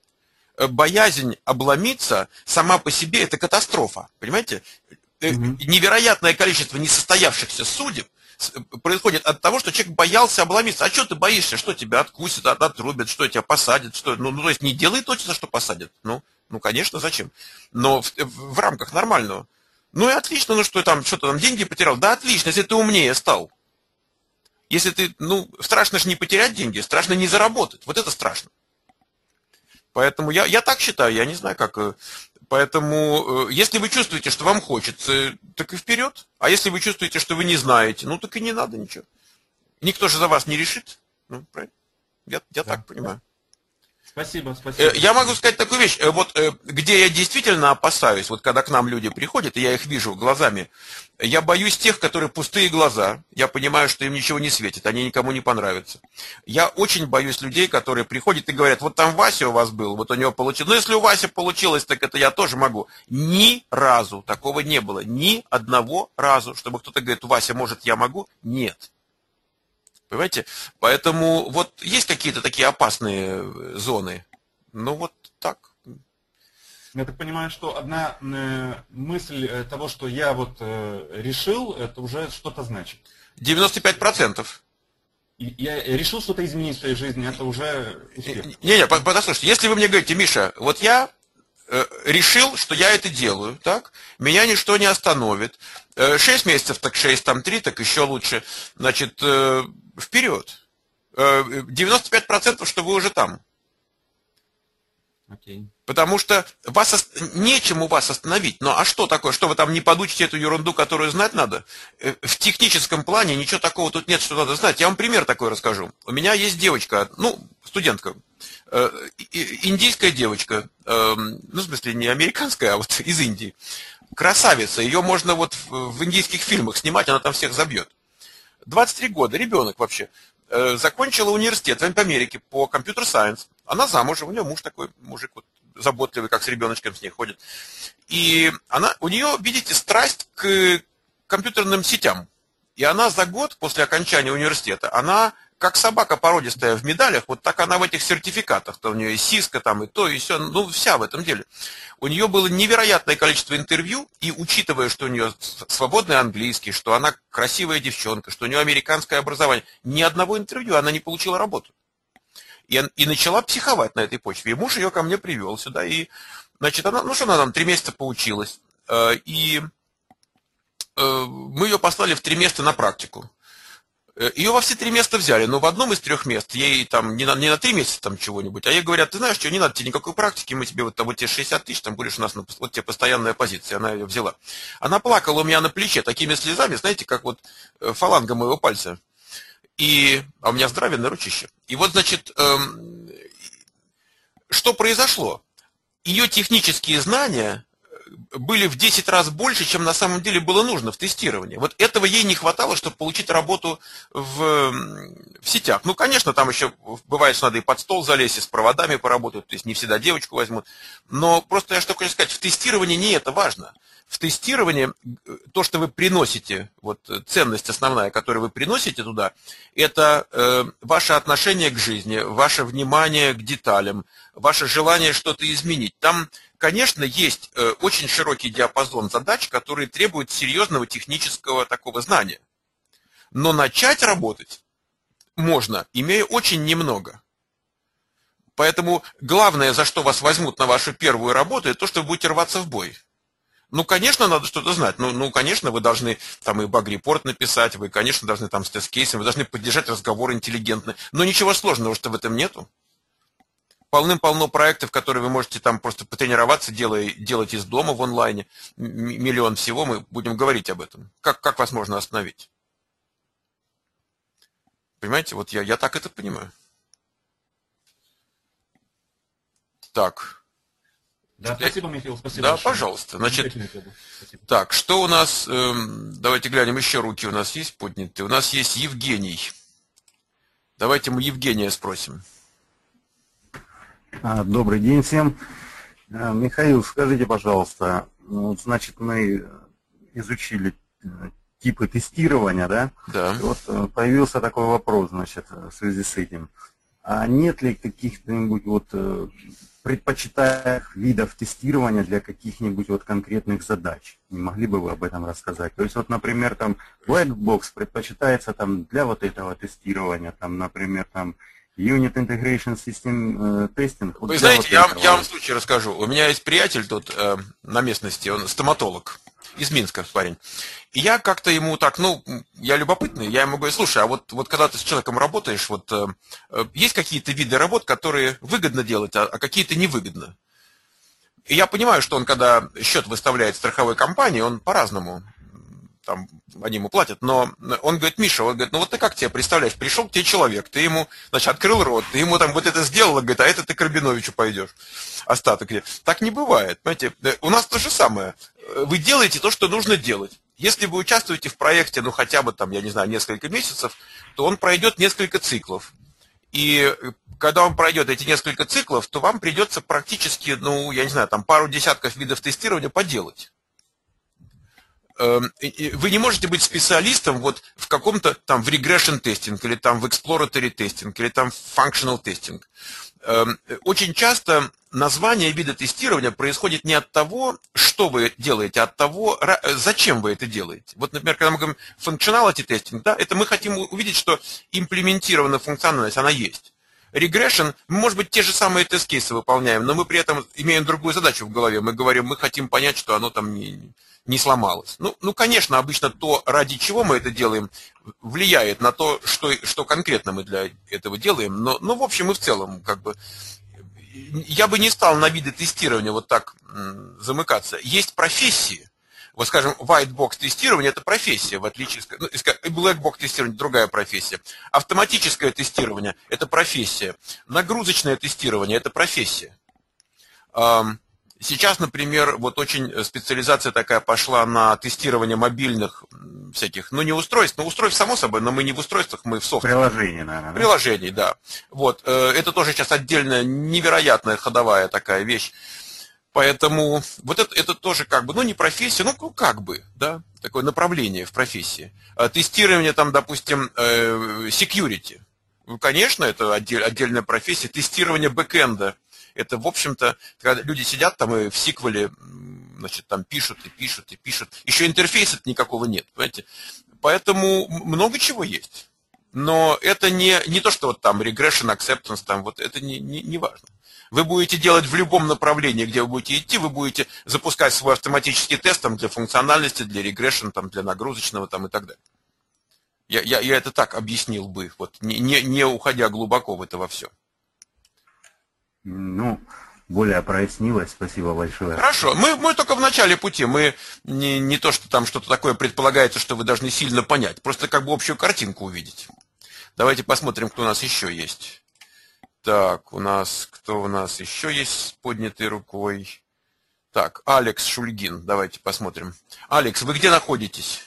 Боязнь обломиться сама по себе – это катастрофа, понимаете? Невероятное количество несостоявшихся судеб происходит от того, что человек боялся обломиться. А что ты боишься? Что тебя откусят, отрубят, что тебя посадят? Что... Ну, то есть не делай точно, что посадят. Ну конечно, зачем? Но в рамках нормального. Ну и отлично, ну что там деньги потерял? Да отлично, если ты умнее стал. Если ты, страшно же не потерять деньги, страшно не заработать. Вот это страшно. Поэтому я так считаю, я не знаю как. Поэтому, если вы чувствуете, что вам хочется, так и вперед. А если вы чувствуете, что вы не знаете, ну так и не надо ничего. Никто же за вас не решит. Ну, правильно. Я так понимаю. Спасибо. Я могу сказать такую вещь. Вот где я действительно опасаюсь, вот когда к нам люди приходят, и я их вижу глазами, я боюсь тех, которые пустые глаза. Я понимаю, что им ничего не светит, они никому не понравятся. Я очень боюсь людей, которые приходят и говорят, вот там Вася у вас был, вот у него получилось. Ну, если у Васи получилось, так это я тоже могу. Ни разу такого не было. Ни одного разу, чтобы кто-то говорит, Вася, может, я могу? Нет. Понимаете? Поэтому вот есть какие-то такие опасные зоны. Ну вот так. Я так понимаю, что одна мысль того, что я вот решил, это уже что-то значит. 95%. Я решил что-то изменить в своей жизни, это уже успех. Послушайте, если вы мне говорите, Миша, вот я решил, что я это делаю, так? Меня ничто не остановит. 6 месяцев, так 6, там 3, так еще лучше. Значит, вперед. 95%, что вы уже там. Окей. Потому что нечему вас остановить. Ну а что такое? Что вы там не подучите эту ерунду, которую знать надо? В техническом плане ничего такого тут нет, что надо знать. Я вам пример такой расскажу. У меня есть девочка, студентка, индийская девочка, в смысле не американская, а вот из Индии. Красавица, ее можно вот в индийских фильмах снимать, она там всех забьет. 23 года, ребенок вообще. Закончила университет в Америке по компьютер-сайенс. Она замужем, у нее муж такой, мужик вот заботливый, как с ребеночком с ней ходит. И у нее, видите, страсть к компьютерным сетям. И она за год после окончания университета, она как собака породистая в медалях, вот так она в этих сертификатах. То у нее и Cisco, там, и то, и все, вся в этом деле. У нее было невероятное количество интервью, и учитывая, что у нее свободный английский, что она красивая девчонка, что у нее американское образование, ни одного интервью она не получила работу. И начала психовать на этой почве. И муж ее ко мне привел сюда. И, значит, она, ну что она там, 3 месяца поучилась. И мы ее послали в 3 места на практику. Ее во все 3 места взяли, но в одном из 3 мест ей там не на 3 месяца там чего-нибудь, а ей говорят, ты знаешь что, не надо тебе никакой практики, мы тебе вот тебе 60 тысяч, там будешь у нас, вот тебе постоянная позиция, она ее взяла. Она плакала у меня на плече такими слезами, знаете, как вот фаланга моего пальца. А у меня здоровенное ручище. И вот, значит, что произошло? Ее технические знания были в 10 раз больше, чем на самом деле было нужно в тестировании. Вот этого ей не хватало, чтобы получить работу в сетях. Ну, конечно, там еще бывает, что надо и под стол залезть, и с проводами поработать, то есть не всегда девочку возьмут. Но просто я что хочу сказать, в тестировании не это важно. В тестировании то, что вы приносите, вот ценность основная, которую вы приносите туда, это ваше отношение к жизни, ваше внимание к деталям, ваше желание что-то изменить. Там, конечно, есть очень широкий диапазон задач, которые требуют серьезного технического такого знания. Но начать работать можно, имея очень немного. Поэтому главное, за что вас возьмут на вашу первую работу, это то, что вы будете рваться в бой. Ну, конечно, надо что-то знать. Ну, конечно, вы должны там и баг-репорт написать, вы, конечно, должны там с тест-кейсом, вы должны поддержать разговор интеллигентный. Но ничего сложного, что в этом нету. Полным-полно проектов, которые вы можете там просто потренироваться, делать из дома в онлайне. Миллион всего, мы будем говорить об этом. Как вас можно остановить? Понимаете, вот я так это понимаю. Так. Да, спасибо, Михаил, спасибо. Да, большое. пожалуйста. Значит, Спасибо. так, что у нас, давайте глянем, еще руки у нас есть подняты. У нас есть Евгений. Давайте мы Евгения спросим. Добрый день всем. Михаил, скажите, пожалуйста, вот, значит, мы изучили типы тестирования, да? Да. И вот появился такой вопрос, значит, в связи с этим. А нет ли каких-нибудь вот предпочитаемых видов тестирования для каких-нибудь вот конкретных задач? Не могли бы вы об этом рассказать? То есть вот, например, там Black Box предпочитается там для вот этого тестирования, там, например, там Unit Integration System Testing. Вы знаете, вот я вам случай расскажу. У меня есть приятель тут на местности, он стоматолог, из Минска парень. И я как-то ему так, я любопытный, я ему говорю, слушай, а вот когда ты с человеком работаешь, вот есть какие-то виды работ, которые выгодно делать, а какие-то невыгодно. И я понимаю, что он, когда счет выставляет страховой компании, он по-разному, там, они ему платят, но он говорит, Миша, он говорит, ну вот ты как тебе представляешь, пришел к тебе человек, ты ему, значит, открыл рот, ты ему там вот это сделал, говорит, а это ты к Рабиновичу пойдешь, остаток. Так не бывает, понимаете, у нас то же самое, вы делаете то, что нужно делать. Если вы участвуете в проекте, хотя бы там, я не знаю, несколько месяцев, то он пройдет несколько циклов. И когда он пройдет эти несколько циклов, то вам придется практически, я не знаю, там пару десятков видов тестирования поделать. Вы не можете быть специалистом вот в каком-то там в regression testing, или там в exploratory testing, или там в functional testing. Очень часто название вида тестирования происходит не от того, что вы делаете, а от того, зачем вы это делаете. Вот, например, когда мы говорим functionality testing, да, это мы хотим увидеть, что имплементированная функциональность, она есть. Regression, мы, может быть, те же самые тест-кейсы выполняем, но мы при этом имеем другую задачу в голове. Мы говорим, мы хотим понять, что оно там не сломалось. Конечно, обычно то, ради чего мы это делаем, влияет на то, что конкретно мы для этого делаем. Но в общем и в целом, я бы не стал на виды тестирования вот так замыкаться. Есть профессии. Вот, скажем, white box тестирование – это профессия, в отличие от black box тестирование – другая профессия. Автоматическое тестирование – это профессия. Нагрузочное тестирование – это профессия. Сейчас, например, вот очень специализация такая пошла на тестирование мобильных всяких, не устройств, устройств само собой, но мы не в устройствах, мы в софте. Приложений, наверное. Приложений, да. Вот, это тоже сейчас отдельная, невероятная ходовая такая вещь. Поэтому вот это тоже не профессия, да, такое направление в профессии. Тестирование там, допустим, security. Конечно, это отдельная профессия. Тестирование бэкэнда. Это, в общем-то, когда люди сидят там и в сиквеле, значит, там пишут и пишут и пишут. Еще интерфейса никакого нет, понимаете? Поэтому много чего есть. но это не то, что вот там regression, acceptance, там, вот это не важно. Вы будете делать в любом направлении, где вы будете идти, вы будете запускать свой автоматический тест там, для функциональности, для regression, там, для нагрузочного там, и так далее. Я это так объяснил бы, вот, не уходя глубоко в это во все. Ну, более прояснилось, спасибо большое. Хорошо, мы только в начале пути, мы не то, что там что-то такое предполагается, что вы должны сильно понять, просто как бы общую картинку увидеть. Давайте посмотрим, кто у нас еще есть. Так, кто у нас еще есть с поднятой рукой? Так, Алекс Шульгин, давайте посмотрим. Алекс, вы где находитесь?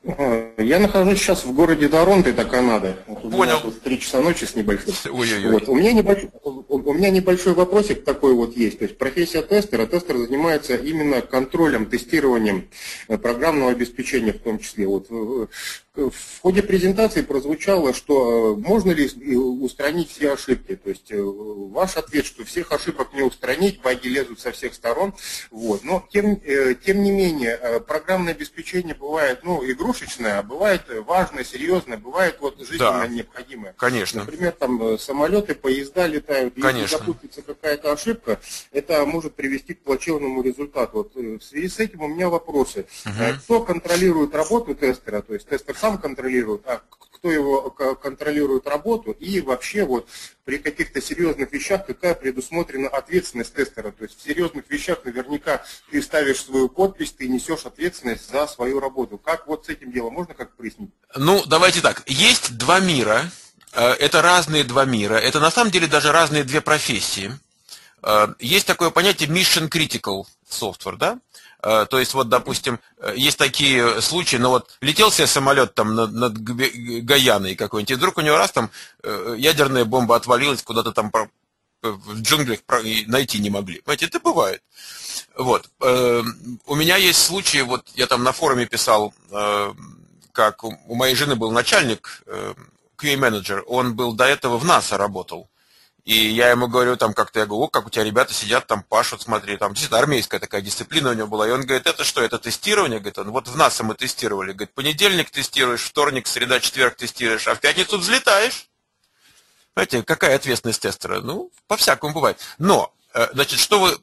Я нахожусь сейчас в городе Торонто, это Канада. Вот Понял. Тут 3 часа ночи с небольшим. Ой-ой-ой. Вот. У меня небольшой вопросик такой вот есть. То есть профессия тестера. Тестер занимается именно контролем, тестированием программного обеспечения в том числе. Вот. В ходе презентации прозвучало, что можно ли устранить все ошибки. То есть ваш ответ, что всех ошибок не устранить, баги лезут со всех сторон. Вот. Но тем не менее, программное обеспечение бывает игрушечное, а бывает важное, серьезное, бывает вот жизненно необходимое. Конечно. Например, там самолеты, поезда летают. Конечно. Если допустится какая-то ошибка, это может привести к плачевному результату. Вот в связи с этим у меня вопросы. Кто контролирует работу тестера? То есть тестер сам контролирует, а кто его контролирует работу, и вообще вот при каких-то серьезных вещах какая предусмотрена ответственность тестера. То есть в серьезных вещах наверняка ты ставишь свою подпись, ты несешь ответственность за свою работу. Как вот с этим делом можно как прояснить? Ну, давайте так. Есть два мира. Это разные два мира. Это на самом деле даже разные две профессии. Есть такое понятие mission critical software, да? То есть, вот, допустим, есть такие случаи, но вот летел себе самолет там над Гаяной какой-нибудь, и вдруг у него раз там ядерная бомба отвалилась, куда-то там в джунглях найти не могли. Понимаете, это бывает. Вот. У меня есть случаи, вот я там на форуме писал, как у моей жены был начальник, QA-менеджер, он был до этого в НАСА работал. И я ему говорю, там как-то, я говорю, как у тебя ребята сидят, там пашут, смотри, там действительно армейская такая дисциплина у него была. И он говорит, это что, это тестирование? Говорит, вот в НАСА мы тестировали. Говорит, понедельник тестируешь, вторник, среда, четверг тестируешь, а в пятницу взлетаешь. Знаете, какая ответственность тестера? Ну, по-всякому бывает. Но, значит,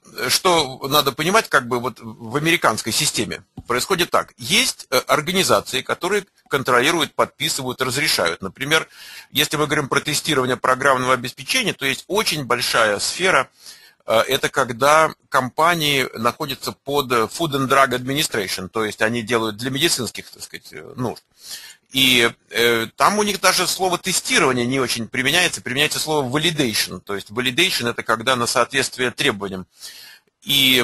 что надо понимать, как бы вот в американской системе происходит так. Есть организации, которые контролируют, подписывают, разрешают. Например, если мы говорим про тестирование программного обеспечения, то есть очень большая сфера, это когда компании находятся под Food and Drug Administration, то есть они делают для медицинских, так сказать, нужд. И там у них даже слово тестирование не очень применяется, применяется слово validation. То есть validation это когда на соответствие требованиям. И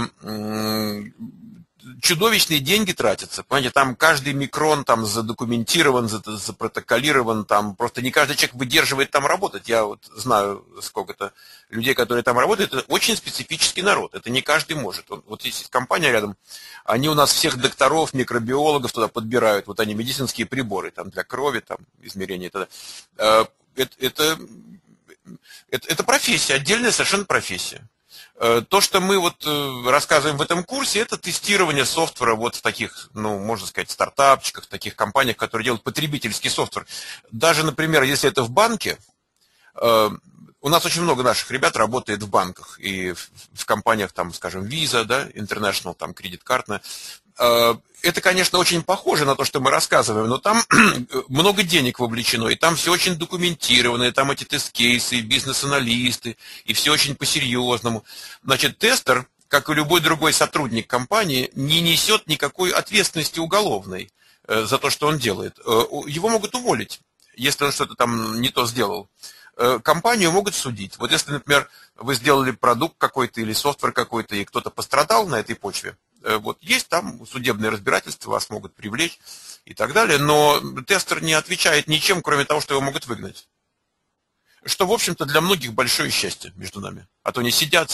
чудовищные деньги тратятся. Понимаете, там каждый микрон там задокументирован, запротоколирован, там просто не каждый человек выдерживает там работать. Я вот знаю сколько-то людей, которые там работают, это очень специфический народ. Это не каждый может. Вот есть компания рядом, они у нас всех докторов, микробиологов туда подбирают, вот они медицинские приборы там для крови, там измерения. Это профессия, отдельная совершенно профессия. То, что мы вот рассказываем в этом курсе, это тестирование софтвера вот в таких, ну, можно сказать, стартапчиках, в таких компаниях, которые делают потребительский софтвер. Даже, например, если это в банке, у нас очень много наших ребят работает в банках и в компаниях, там, скажем, Visa, да, International, там, кредит-картная. Это, конечно, очень похоже на то, что мы рассказываем, но там много денег вовлечено, и там все очень документировано, и там эти тест-кейсы, и бизнес-аналисты, и все очень по-серьезному. Значит, тестер, как и любой другой сотрудник компании, не несет никакой ответственности уголовной за то, что он делает. Его могут уволить, если он что-то там не то сделал. Компанию могут судить. Вот если, например, вы сделали продукт какой-то или софтвер какой-то, и кто-то пострадал на этой почве, вот есть там судебное разбирательство, вас могут привлечь и так далее, но тестер не отвечает ничем, кроме того, что его могут выгнать. Что, в общем-то, для многих большое счастье между нами. А то они сидят.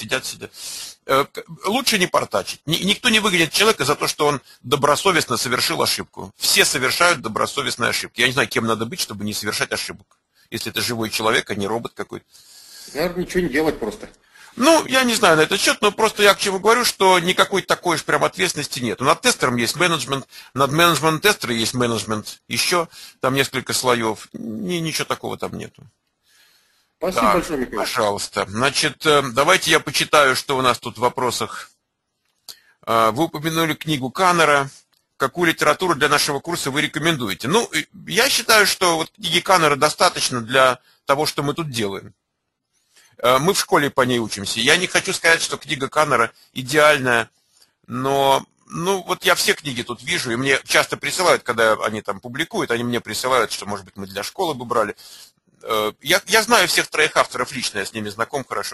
Лучше не портачить. Никто не выгонит человека за то, что он добросовестно совершил ошибку. Все совершают добросовестные ошибки. Я не знаю, кем надо быть, чтобы не совершать ошибок. Если это живой человек, а не робот какой-то. Наверное, ничего не делать просто. Ну, я не знаю на этот счет, но просто я к чему говорю, что никакой такой уж прям ответственности нет. Над тестером есть менеджмент, над менеджмент тестера есть менеджмент, еще там несколько слоев. Ничего такого там нету. Спасибо Так, большое, Михаил. пожалуйста. Значит, давайте я почитаю, что у нас тут в вопросах. Вы упомянули книгу Каннера. Какую литературу для нашего курса вы рекомендуете? Ну, я считаю, что вот книги Каннера достаточно для того, что мы тут делаем. Мы в школе по ней учимся. Я не хочу сказать, что книга Каннера идеальная, но ну, вот я все книги тут вижу, и мне часто присылают, когда они там публикуют, они мне присылают, что, может быть, мы для школы бы брали. Я знаю всех троих авторов лично, я с ними знаком хорошо.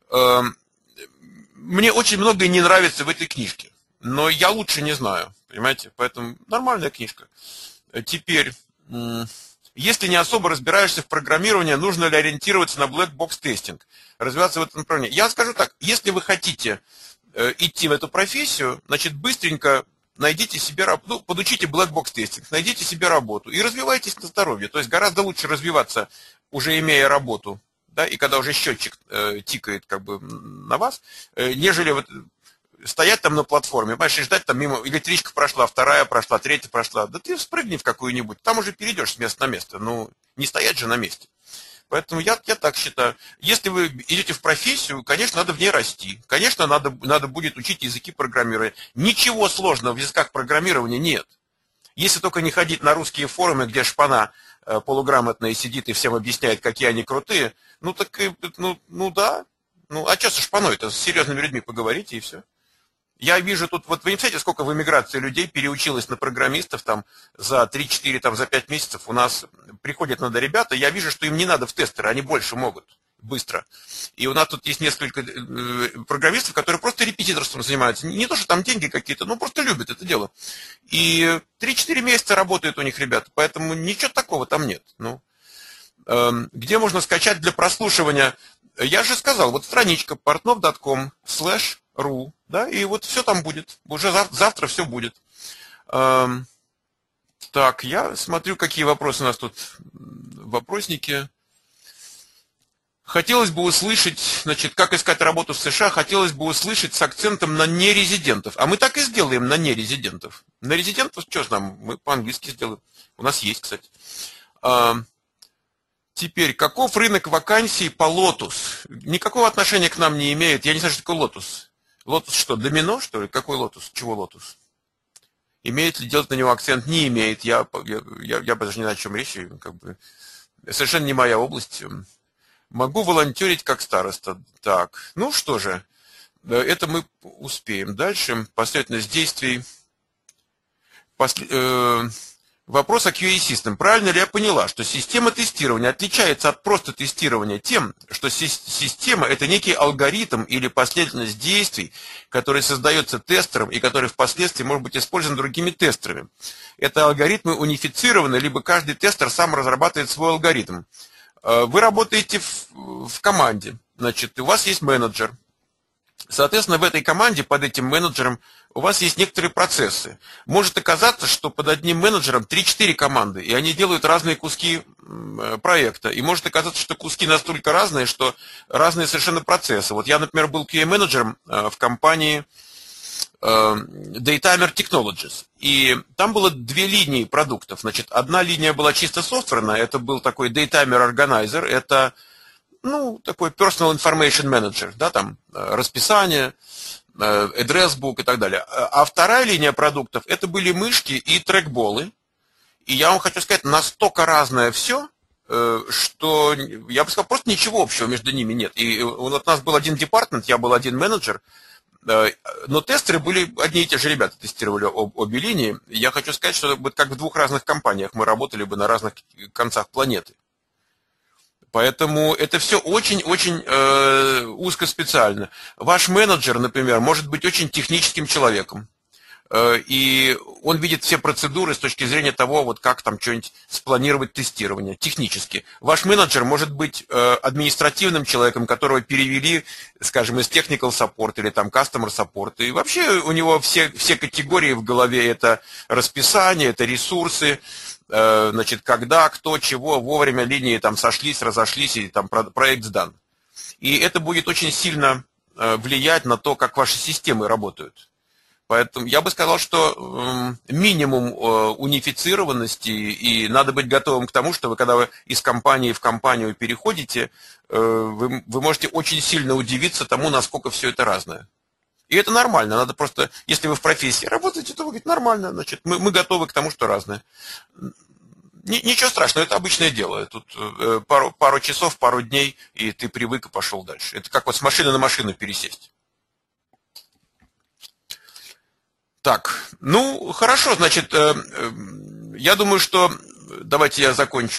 Мне очень многое не нравится в этой книжке, но я лучше не знаю, понимаете? Поэтому нормальная книжка. Теперь, если не особо разбираешься в программировании, нужно ли ориентироваться на black box тестинг, развиваться в этом направлении? Я скажу так, если вы хотите идти в эту профессию, значит, быстренько найдите себе работу, ну, подучите black box тестинг, найдите себе работу и развивайтесь на здоровье. То есть гораздо лучше развиваться, уже имея работу, да, и когда уже счетчик тикает как бы на вас, нежели вот стоять там на платформе, понимаешь, и ждать там мимо, электричка прошла, вторая прошла, третья прошла. Да ты спрыгни в какую-нибудь, там уже перейдешь с места на место. Ну, не стоять же на месте. Поэтому я так считаю. Если вы идете в профессию, конечно, надо в ней расти. Конечно, надо будет учить языки программирования. Ничего сложного в языках программирования нет. Если только не ходить на русские форумы, где шпана полуграмотная сидит и всем объясняет, какие они крутые, ну так, ну да. Ну, а что со шпаной-то? С серьезными людьми поговорите и все. Я вижу тут, вот вы не представляете, сколько в эмиграции людей переучилось на программистов там за 3-4, там за 5 месяцев. У нас приходят надо ребята, я вижу, что им не надо в тестеры, они больше могут, быстро. И у нас тут есть несколько программистов, которые просто репетиторством занимаются. Не то, что там деньги какие-то, но просто любят это дело. И 3-4 месяца работают у них ребята, поэтому ничего такого там нет. Ну, где можно скачать для прослушивания? Я же сказал, вот страничка portnov.com/ru, да, и вот все там будет. Уже завтра все будет. Так, я смотрю, какие вопросы у нас тут. Вопросники. Хотелось бы услышать, значит, как искать работу в США, хотелось бы услышать с акцентом на нерезидентов. А мы так и сделаем на нерезидентов. На резидентов, что ж нам, мы по-английски сделаем. У нас есть, кстати. Теперь, каков рынок вакансий по Lotus? Никакого отношения к нам не имеет. Я не знаю, что такое Lotus. Lotus что, домино, что ли? Какой Lotus? Чего Lotus? Имеет ли делать на него акцент? Не имеет. Я даже не знаю, о чем речь. Как бы, совершенно не моя область. Могу волонтерить как староста. Так, ну что же. Это мы успеем. Дальше. Последовательность действий. Вопрос о QA System. Правильно ли я поняла, что система тестирования отличается от просто тестирования тем, что система – это некий алгоритм или последовательность действий, который создается тестером и который впоследствии может быть использован другими тестерами. Это алгоритмы унифицированы, либо каждый тестер сам разрабатывает свой алгоритм. Вы работаете в команде, значит, у вас есть менеджер. Соответственно, в этой команде, под этим менеджером, у вас есть некоторые процессы. Может оказаться, что под одним менеджером 3-4 команды, и они делают разные куски проекта. И может оказаться, что куски настолько разные, что разные совершенно процессы. Вот я, например, был QA-менеджером в компании Daytimer Technologies. И там было две линии продуктов. Значит, одна линия была чисто софтверная, это был такой Daytimer Organizer, это ну, такой Personal Information Manager, да, там расписание, address book и так далее. А вторая линия продуктов, это были мышки и трекболы. И я вам хочу сказать, настолько разное все, что, я бы сказал, просто ничего общего между ними нет. И у нас был один департамент, я был один менеджер, но тестеры были одни и те же ребята, тестировали обе линии. Я хочу сказать, что как в двух разных компаниях мы работали бы на разных концах планеты. Поэтому это все очень-очень узкоспециально. Ваш менеджер, например, может быть очень техническим человеком. И он видит все процедуры с точки зрения того, вот как там что-нибудь спланировать тестирование технически. Ваш менеджер может быть административным человеком, которого перевели, скажем, из technical support или там customer support. И вообще у него все категории в голове — это расписание, это ресурсы, значит, когда, кто, чего, вовремя линии там сошлись, разошлись, и там проект сдан. И это будет очень сильно влиять на то, как ваши системы работают. Поэтому я бы сказал, что минимум унифицированности, и надо быть готовым к тому, что когда вы из компании в компанию переходите, вы можете очень сильно удивиться тому, насколько все это разное. И это нормально, надо просто, если вы в профессии работаете, то вы говорите, нормально, значит, мы готовы к тому, что разное. Ничего страшного, это обычное дело. Тут пару часов, пару дней, и ты привык и пошел дальше. Это как вот с машины на машину пересесть. Так, ну, хорошо, значит, я думаю, что давайте я закончу.